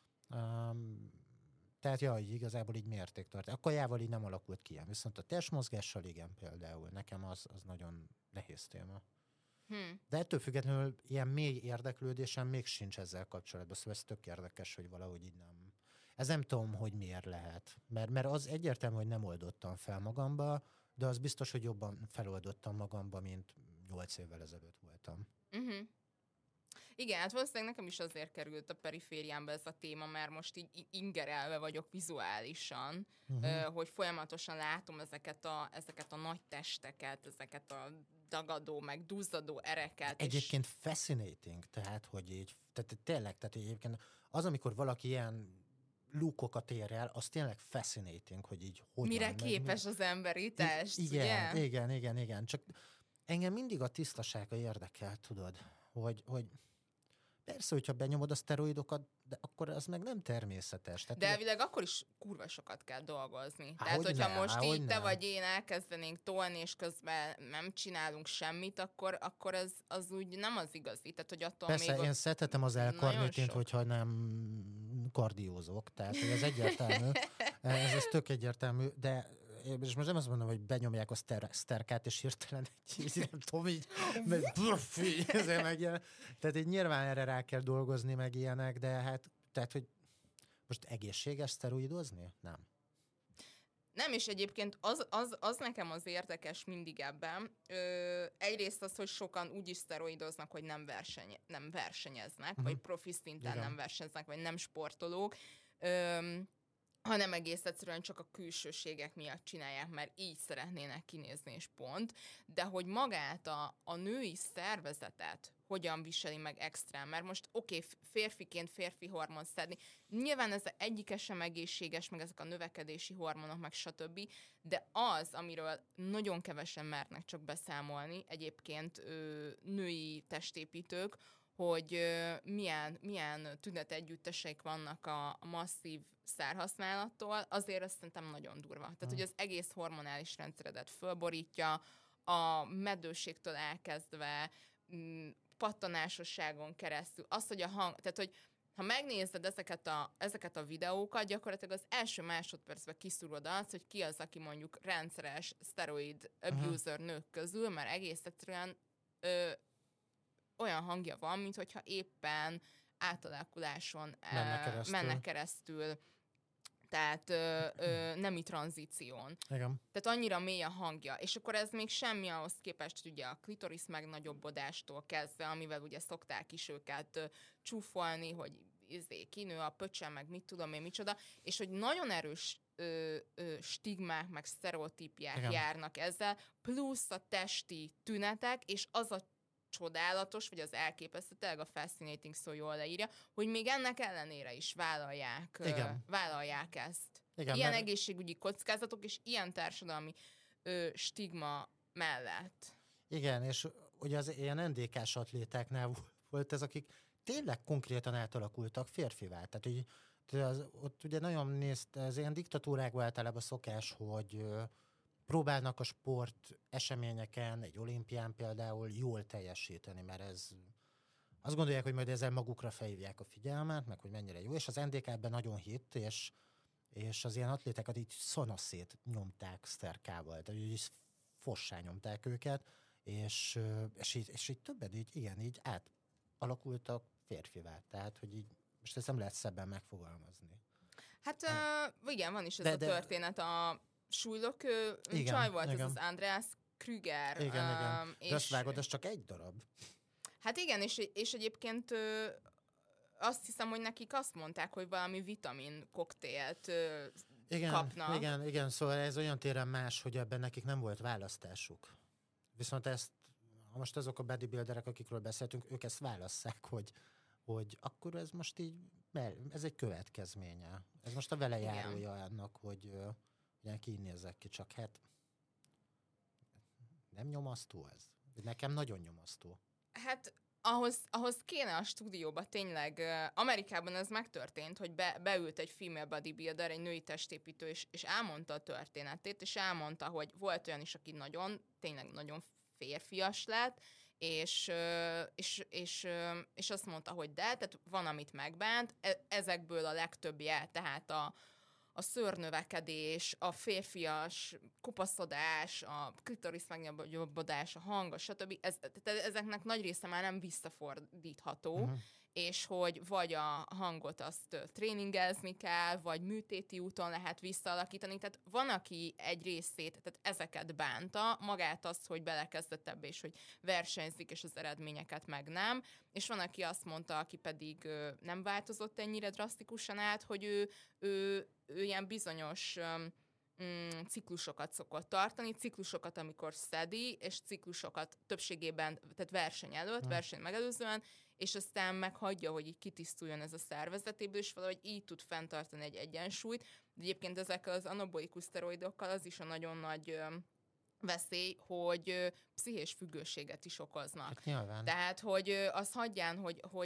Tehát jaj, igazából így mértéktart. A kajával így nem alakult ki ilyen, viszont a testmozgással igen például. Nekem az nagyon nehéz téma. De ettől függetlenül ilyen mély érdeklődésem még sincs ezzel kapcsolatban, szóval ez tök érdekes, hogy valahogy így nem. Ez nem tudom, hogy miért lehet. Mert az egyértelmű, hogy nem oldottam fel magamba, de az biztos, hogy jobban feloldottam magamba, mint 8 évvel ezelőtt voltam. Igen, hát valószínűleg nekem is azért került a perifériámba ez a téma, mert most így ingerelve vagyok vizuálisan, hogy folyamatosan látom ezeket a nagy testeket, ezeket a dagadó, meg duzzadó ereket. Egyébként fascinating, tehát, hogy így, tehát tényleg, tehát egyébként az, amikor valaki ilyen lúkokat ér el, az tényleg fascinating, hogy így hogyan. Mire képes az emberi test, igen, ugye? Igen. Csak engem mindig a tisztasága érdekel, tudod, hogy persze, hogyha benyomod a szteroidokat, de akkor az meg nem természetes. Tehát de elvileg akkor is kurva sokat kell dolgozni. Tehát, hogy hogyha nem, most így te nem. vagy én elkezdenénk tolni, és közben nem csinálunk semmit, akkor az úgy nem az igazi. Tehát, hogy attól persze, még én szeretem az elkarnitint, hogyha nem kardiózok, tehát hogy ez egyértelmű. ez tök egyértelmű, de és most nem azt mondom, hogy benyomják a szterkát, és hirtelen egy nem tudom, így meg tehát így nyilván erre rá kell dolgozni, meg ilyenek, de hát, tehát, hogy most egészséges szteroidozni? Nem. Nem, és egyébként az nekem az érdekes mindig ebben. Egyrészt az, hogy sokan úgy is szteroidoznak, hogy nem versenyeznek, vagy profi szinten nem versenyeznek, vagy nem sportolók, hanem egész egyszerűen csak a külsőségek miatt csinálják, mert így szeretnének kinézni, és pont. De hogy magát a női szervezetet hogyan viseli meg extrán, mert most férfiként férfi hormon szedni, nyilván ez egyike sem egészséges, meg ezek a növekedési hormonok, meg stb., de az, amiről nagyon kevesen mernek csak beszámolni, egyébként női testépítők, hogy milyen tünetegyütteseik vannak a masszív szárhasználattól, azért azt szerintem nagyon durva. Tehát, hogy az egész hormonális rendszeredet fölborítja, a meddőségtől elkezdve, pattanásosságon keresztül, az, hogy a hang, tehát, hogy ha megnézed ezeket a videókat, gyakorlatilag az első másodpercben kiszúrod azt, hogy ki az, aki mondjuk rendszeres steroid abuser nők közül, mert egész egyszerűen olyan hangja van, mint hogyha éppen átalakuláson mennek keresztül. Tehát nemi tranzíción. Igen. Tehát annyira mély a hangja. És akkor ez még semmi ahhoz képest, hogy ugye a klitoris megnagyobbodástól kezdve, amivel ugye szokták is őket csúfolni, hogy kinő a pöccse, meg mit tudom én micsoda, és hogy nagyon erős stigmák, meg sztereotípiák járnak ezzel, plusz a testi tünetek, és az a csodálatos, vagy az elképesztő, tényleg a fascinating szó jól leírja, hogy még ennek ellenére is vállalják ezt. Igen, ilyen egészségügyi kockázatok, és ilyen társadalmi stigma mellett. Igen, és ugye az ilyen NDK-s atlétáknál volt ez, akik tényleg konkrétan átalakultak férfivá. Tehát ott ugye nagyon az ilyen diktatúrákban általában szokás, hogy próbálnak a sport eseményeken, egy olimpián például jól teljesíteni, mert azt gondolják, hogy majd ezzel magukra felhívják a figyelmet, meg hogy mennyire jó, és az NDK ebben nagyon hitt, és az ilyen atlétákat így szanaszét nyomták szterkával, tehát így fossá nyomták őket, és így többet így átalakultak férfivá. Tehát, hogy így most ezt nem lehet szebben megfogalmazni. Hát igen, van is ez a történet, a súlylökő csaj volt, ez az Andreas Krüger. Igen. De azt vágod, az csak egy darab. Hát igen, és egyébként azt hiszem, hogy nekik azt mondták, hogy valami vitamin koktélt kapnak. Igen, szóval ez olyan téren más, hogy ebben nekik nem volt választásuk. Viszont most azok a bodybuilderek, akikről beszéltünk, ők ezt válasszák, hogy akkor ez most így, ez egy következménye. Ez most a velejárója annak, hogy így nézzek ki, csak hát nem nyomasztó ez. Nekem nagyon nyomasztó. Hát ahhoz kéne a stúdióba tényleg, Amerikában ez megtörtént, hogy beült egy female bodybuilder, egy női testépítő, és elmondta a történetét, és elmondta, hogy volt olyan is, aki tényleg nagyon férfias lett, és azt mondta, hogy tehát van, amit megbánt, ezekből a legtöbbje, tehát a szőrnövekedés, a férfias kopaszodás, a klitoris megnagyobbodás, a hang, stb. Ezeknek nagy része már nem visszafordítható, és hogy vagy a hangot azt tréningezni kell, vagy műtéti úton lehet visszaalakítani. Tehát van, aki egy részét, tehát ezeket bánta, magát azt, hogy belekezdett ebbe, és hogy versenyzik, és az eredményeket meg nem. És van, aki azt mondta, aki pedig nem változott ennyire drasztikusan át, hogy ő ilyen bizonyos ciklusokat szokott tartani, ciklusokat, amikor szedi, és ciklusokat többségében, tehát verseny előtt, verseny megelőzően, és aztán meghagyja, hogy így kitisztuljon ez a szervezetéből, és valahogy így tud fenntartani egy egyensúlyt. De egyébként ezekkel az anabolikus szteroidokkal az is a nagyon nagy veszély, hogy pszichés függőséget is okoznak. Hát tehát, hogy azt hagyján,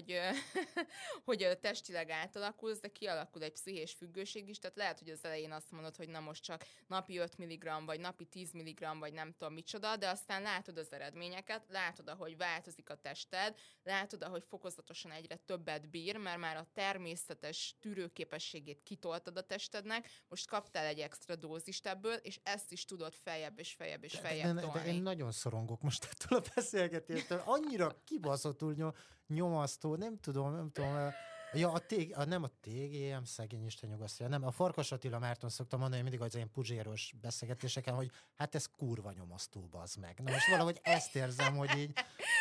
hogy testileg átalakulsz, de kialakul egy pszichés függőség is, tehát lehet, hogy az elején azt mondod, hogy na most csak napi 5 mg, vagy napi 10 mg, vagy nem tudom micsoda, de aztán látod az eredményeket, látod, ahogy változik a tested, látod, ahogy fokozatosan egyre többet bír, mert már a természetes tűrőképességét kitoltad a testednek, most kaptál egy extra dózist ebből, és ezt is tudod feljebb és feljebb és feljebb tolni. De én nagyon szorongok most ettől a beszélgetéstől. Annyira kibaszottul nyomasztó, nem tudom. Ja, nem a TGM, szegény Isten nyugasztja, nem, a Farkas Attila Márton szoktam mondani mindig az ilyen puzséros beszélgetéseken, hogy hát ez kurva nyomasztó, bazd meg. Na most valahogy ezt érzem, hogy így...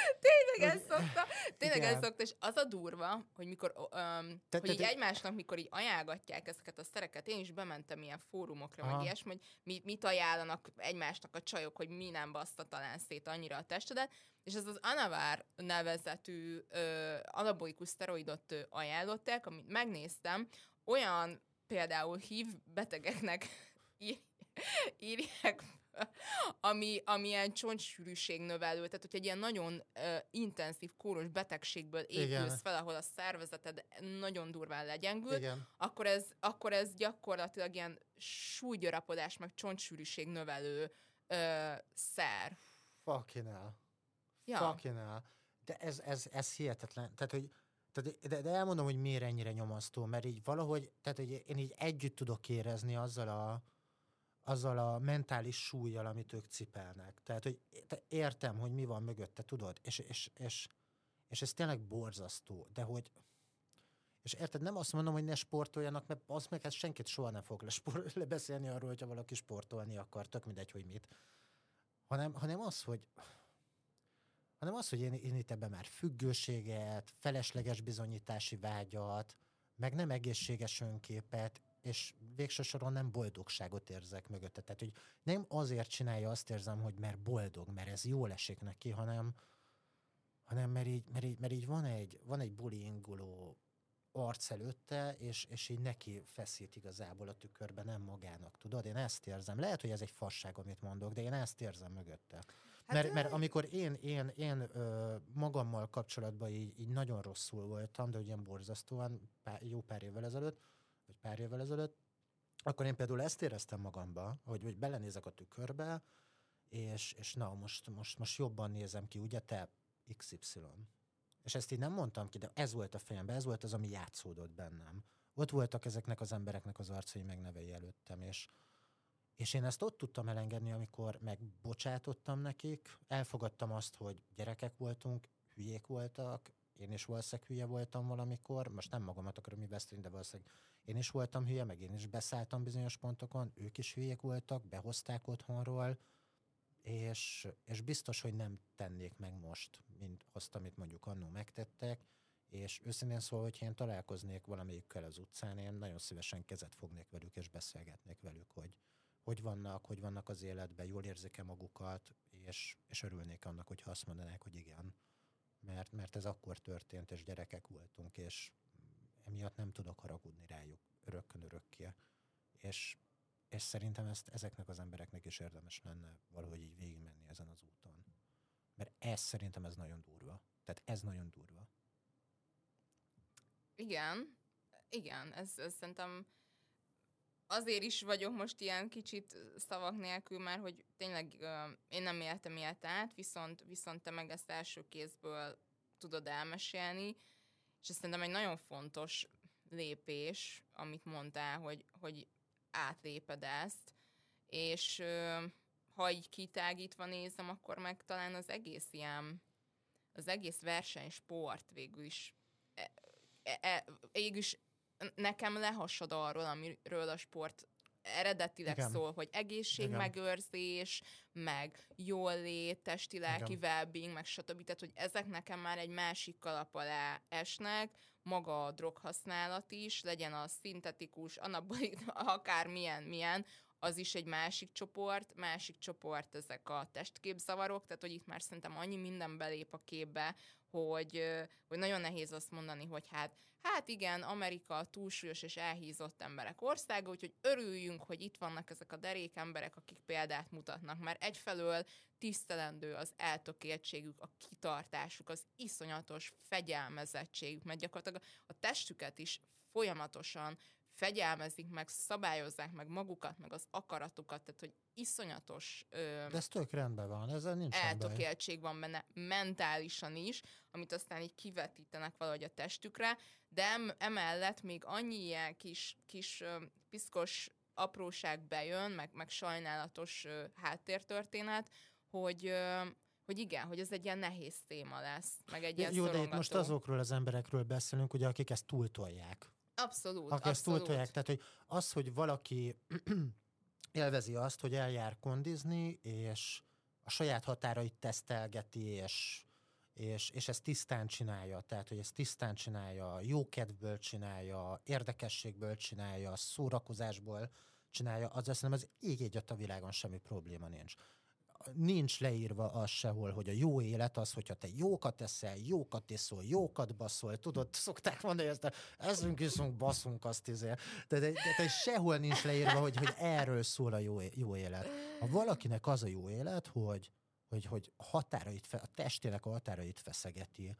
Tényleg ezt szokta, és az a durva, hogy mikor, hogy így egymásnak, mikor így ajánlgatják ezeket a szereket, én is bementem ilyen fórumokra, meg ilyesmi, hogy mit ajánlanak egymásnak a csajok, hogy mi nem baszta talán szét annyira a testedet, és ez az Anavár nevezetű anabolikus szteroidot ajánlották, amit megnéztem, olyan például HIV betegeknek írják, ami ilyen csontsűrűség növelő, tehát hogy egy ilyen nagyon intenzív kóros betegségből épülsz fel, ahol a szervezeted nagyon durván legyengült, akkor ez gyakorlatilag ilyen súlygyarapodás, meg csontsűrűség növelő szer. Fucking hell. De ez hihetetlen. Tehát, hogy de elmondom, hogy miért ennyire nyomasztó, mert így valahogy, tehát hogy én így együtt tudok érezni azzal a mentális súlyjal, amit ők cipelnek. Tehát, hogy értem, hogy mi van mögötte, tudod? És ez tényleg borzasztó, de hogy és érted, nem azt mondom, hogy ne sportoljanak, mert az meg hát senkit soha nem fog lebeszélni arról, hogyha valaki sportolni akar, tök mindegy, hogy mit. Hanem az, hogy én itt ebben már függőséget, felesleges bizonyítási vágyat, meg nem egészséges önképet, és végső soron nem boldogságot érzek mögötte. Tehát, hogy nem azért csinálja, azt érzem, hogy mert boldog, mert ez jól esik neki, hanem mert így van egy bullyingoló arc előtte, és így neki feszít igazából a tükörbe, nem magának, tudod? Én ezt érzem. Lehet, hogy ez egy fasság, amit mondok, de én ezt érzem mögötte. Mert amikor én magammal kapcsolatban így nagyon rosszul voltam, de ugye borzasztóan jó pár évvel ezelőtt, akkor én például ezt éreztem magamba, hogy belenézek a tükörbe, és na, most jobban nézem ki, ugye te XY. És ezt így nem mondtam ki, de ez volt a fejemben, ez volt az, ami játszódott bennem. Ott voltak ezeknek az embereknek az arcai megnevei előttem, és én ezt ott tudtam elengedni, amikor megbocsátottam nekik, elfogadtam azt, hogy gyerekek voltunk, hülyék voltak, én is valószínűleg hülye voltam valamikor, most nem magamat akarom hibáztatni, de valószínűleg én is voltam hülye, meg én is beszálltam bizonyos pontokon, ők is hülyék voltak, behozták otthonról, és biztos, hogy nem tennék meg most, mint azt, amit mondjuk annó megtettek, és őszintén szólva, hogyha én találkoznék valamelyikkel az utcán, én nagyon szívesen kezet fognék velük, és beszélgetnék velük, hogy vannak az életben, jól érzik-e magukat, és örülnék annak, hogyha azt mondanák, hogy igen. Mert ez akkor történt, és gyerekek voltunk, és emiatt nem tudok haragudni rájuk örökkön-örökké. És szerintem ezeknek az embereknek is érdemes lenne valahogy így végigmenni ezen az úton. Mert szerintem ez nagyon durva. Tehát ez nagyon durva. Igen, ez szerintem azért is vagyok most ilyen kicsit szavak nélkül, mert hogy tényleg én nem éltem ilyet át, viszont te meg ezt első kézből tudod elmesélni, és ez szerintem egy nagyon fontos lépés, amit mondtál, hogy átléped ezt, és ha így kitágítva nézem, akkor meg talán az egész versenysport végül is nekem lehasad arról, amiről a sport eredetileg Igen. szól, hogy egészségmegőrzés, meg jól lét, testi-lelki well-being, meg stb. Tehát, hogy ezek nekem már egy másik kalap alá esnek, maga a droghasználat is, legyen az szintetikus, anabolik, akármilyen, az is egy másik csoport ezek a testképzavarok, tehát hogy itt már szerintem annyi minden belép a képbe, hogy nagyon nehéz azt mondani, hogy hát igen, Amerika a túlsúlyos és elhízott emberek országa, úgyhogy örüljünk, hogy itt vannak ezek a derék emberek, akik példát mutatnak, mert egyfelől tisztelendő az eltökéltségük, a kitartásuk, az iszonyatos fegyelmezettségük, mert gyakorlatilag a testüket is folyamatosan fegyelmezik meg, szabályozzák meg magukat, meg az akaratukat, tehát hogy iszonyatos de ez tök rendben van, ezzel nincs eltökéltség van benne mentálisan is, amit aztán így kivetítenek valahogy a testükre, de emellett még annyi ilyen kis piszkos apróság bejön, meg sajnálatos háttértörténet, hogy igen, hogy ez egy ilyen nehéz téma lesz, meg egy ilyen szorongató. Jó, de itt most azokról az emberekről beszélünk, ugye, akik ezt túltolják. Abszolút. Ezt túltolják, tehát hogy az, hogy valaki élvezi azt, hogy eljár kondizni, és a saját határait tesztelgeti, és ezt tisztán csinálja, tehát hogy ezt tisztán csinálja, jókedvből csinálja, érdekességből csinálja, szórakozásból csinálja, az azt hiszem, az ég a világon semmi probléma nincs. Nincs leírva az sehol, hogy a jó élet az, hogyha te jókat eszel, jókat iszol, jókat baszol, tudod, szokták mondani, hogy eszünk, iszunk, baszunk azt de sehol nincs leírva, hogy erről szól a jó élet. Ha valakinek az a jó élet, hogy a testének a határait feszegeti,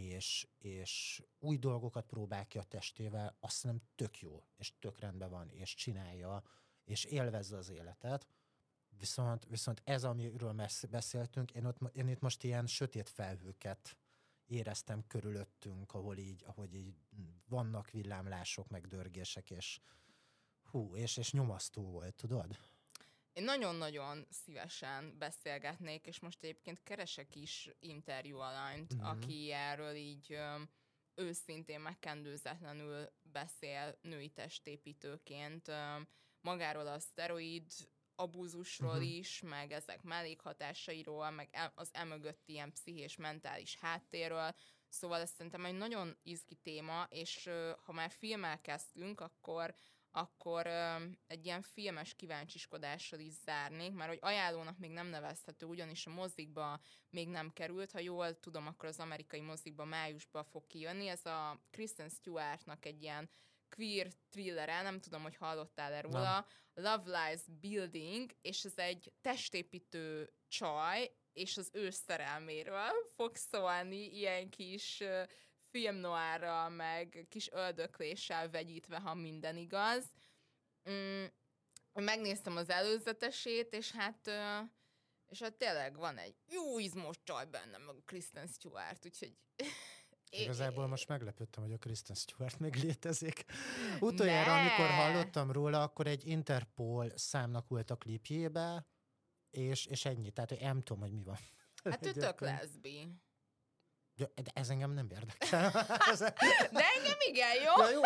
és új dolgokat próbál ki a testével, azt nem tök jó, és tök rendben van, és csinálja, és élvezze az életet. Viszont ez, amiről beszéltünk, én itt most ilyen sötét felhőket éreztem körülöttünk, ahogy így vannak villámlások, meg dörgések, és nyomasztó volt, tudod? Én nagyon-nagyon szívesen beszélgetnék, és most egyébként keresek is interjú alanyt, aki erről így őszintén, megkendőzetlenül beszél női testépítőként, magáról a szteroid abúzusról is, meg ezek mellékhatásairól, meg az emögött ilyen pszichés, mentális háttérről. Szóval ez szerintem egy nagyon izgi téma, és ha már filmmel kezdtünk, akkor egy ilyen filmes kíváncsiskodással is zárnék, mert hogy ajánlónak még nem nevezhető, ugyanis a mozikba még nem került. Ha jól tudom, akkor az amerikai mozikba májusban fog kijönni. Ez a Kristen Stewartnak egy ilyen queer thrillere, nem tudom, hogy hallottál-e róla, Love Lies Building, és ez egy testépítő csaj, és az ő szerelméről fog szólni, ilyen kis filmnoárral, meg kis öldökléssel vegyítve, ha minden igaz. Megnéztem az előzetesét, és hát tényleg van egy jó izmos csaj benne, meg a Kristen Stewart, úgyhogy... Igazából most meglepődtem, hogy a Kristen Stewart még létezik. Utoljára, amikor hallottam róla, akkor egy Interpol számnak volt a klipjébe, és ennyi. Tehát, hogy nem tudom, hogy mi van. Hát ő tök leszbi. De ez engem nem érdekel. De engem igen, jó? Ja, jó.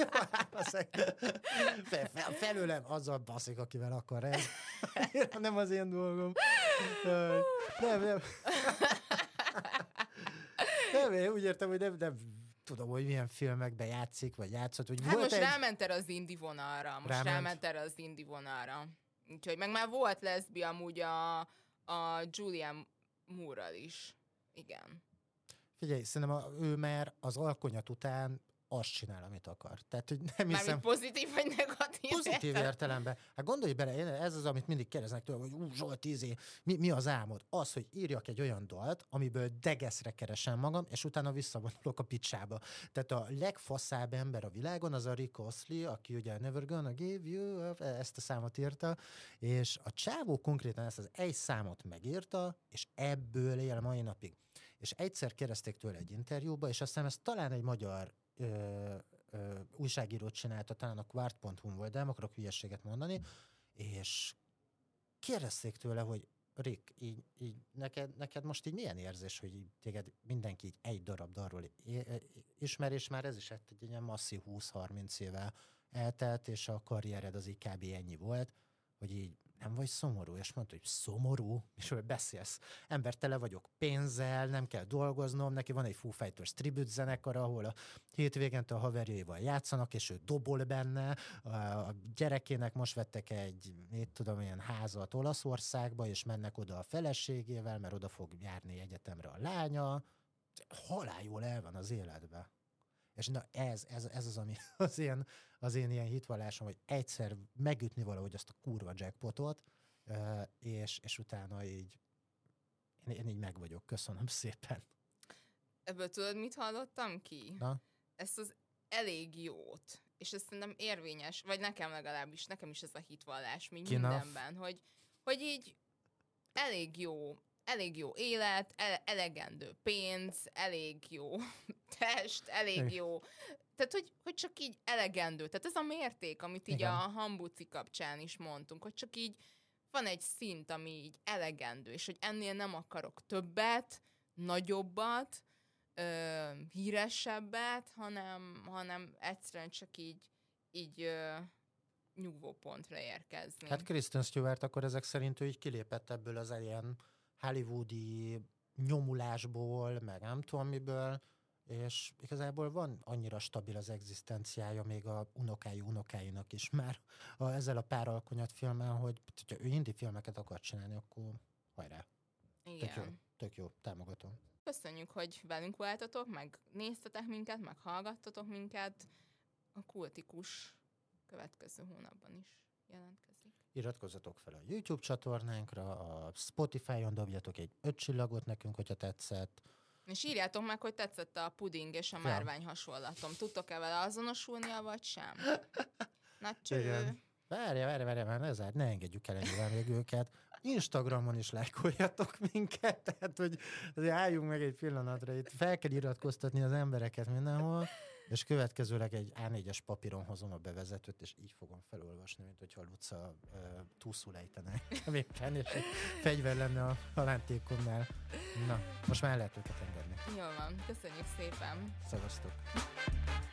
Felőlem azzal baszik, akivel akar ez. Nem az én dolgom. Nem. Nem, úgy értem, hogy nem tudom, hogy milyen filmekben játszik, vagy játszott. Hogy hát most ráment erre az indie vonalra. Úgyhogy meg már volt leszbi amúgy a Julianne Moore-ral is. Igen. Figyelj, szerintem ő már az alkonyat után azt csinál, amit akar. Tehát, hogy nem hiszem... Mármint pozitív vagy negatív? Pozitív értelemben. Hát gondolj bele, ez az, amit mindig kérdeznek tőle, hogy Zsolt, mi az álmod? Az, hogy írjak egy olyan dalt, amiből degeszre keresem magam, és utána visszavonulok a picsába. Tehát a legfaszább ember a világon az a Rick Astley, aki ugye Never Gonna Give You Up, ezt a számot írta, és a csávó konkrétan ezt az egy számot megírta, és ebből él mai napig. És egyszer kérdezték tőle egy interjúba, és aztán ez talán egy magyar újságírót csinálta, talán a Quart.hu volt, de nem akarok hülyességet mondani, és kérdezték tőle, hogy Rick, így neked most így milyen érzés, hogy így téged mindenki így egy darab dalról ismer, és már ez is egy ilyen masszív 20-30 éve eltelt, és a karriered az így kb. Ennyi volt, hogy így nem vagy szomorú? És mondta, hogy szomorú? És hogy beszélsz? Ember, tele vagyok pénzzel, nem kell dolgoznom, neki van egy Foo Fighters tribute zenekar, ahol a hétvégente a haverjaival játszanak, és ő dobol benne. A gyerekének most vettek egy, ilyen házat Olaszországba, és mennek oda a feleségével, mert oda fog járni egyetemre a lánya. Halál jól el van az életbe. És na ez az, ami az én ilyen hitvallásom, hogy egyszer megütni valahogy azt a kurva jackpotot, és utána így én így meg vagyok. Köszönöm szépen. Ebből tudod, mit hallottam ki? Na? Ezt az elég jót. És ez szerintem érvényes, vagy nekem legalábbis, nekem is ez a hitvallás, mint mindenben, hogy így elég jó élet, elegendő pénz, elég jó test, elég jó. Tehát, hogy csak így elegendő. Tehát ez a mérték, amit így igen. A hambuci kapcsán is mondtunk, hogy csak így van egy szint, ami így elegendő, és hogy ennél nem akarok többet, nagyobbat, híresebbet, hanem egyszerűen csak így nyugvópontra érkezni. Hát Kristen Stewart akkor ezek szerint ő így kilépett ebből az ilyen hollywoodi nyomulásból, meg nem tudom miből, és igazából van annyira stabil az egzisztenciája még a unokáinak is már ezzel a pár alkonyat filmmel, hogy ha ő indie filmeket akar csinálni, akkor hajrá. Igen. Tök jó, támogatom. Köszönjük, hogy velünk voltatok, meg néztetek minket, meg hallgattatok minket. A Kultikus következő hónapban is jelentkezik. Iratkozzatok fel a YouTube csatornánkra, a Spotify-on dobjatok egy 5 csillagot nekünk, hogyha tetszett. És írjátok meg, hogy tetszett a puding és a márvány hasonlatom. Tudtok-e vele azonosulni, vagy sem? Na cső! Várjál, már ne engedjük el ennyivel még őket. Instagramon is lájkoljatok minket, tehát hogy azért álljunk meg egy pillanatra, itt fel kell iratkoztatni az embereket mindenhol, és következőleg egy A4-es papíron hozom a bevezetőt, és így fogom felolvasni, mint hogyha a Luca túlszul ejtene éppen, és egy fegyver lenne a halántékomnál. Na, most már lehet őket engedni. Jól van, köszönjük szépen. Szevasztok.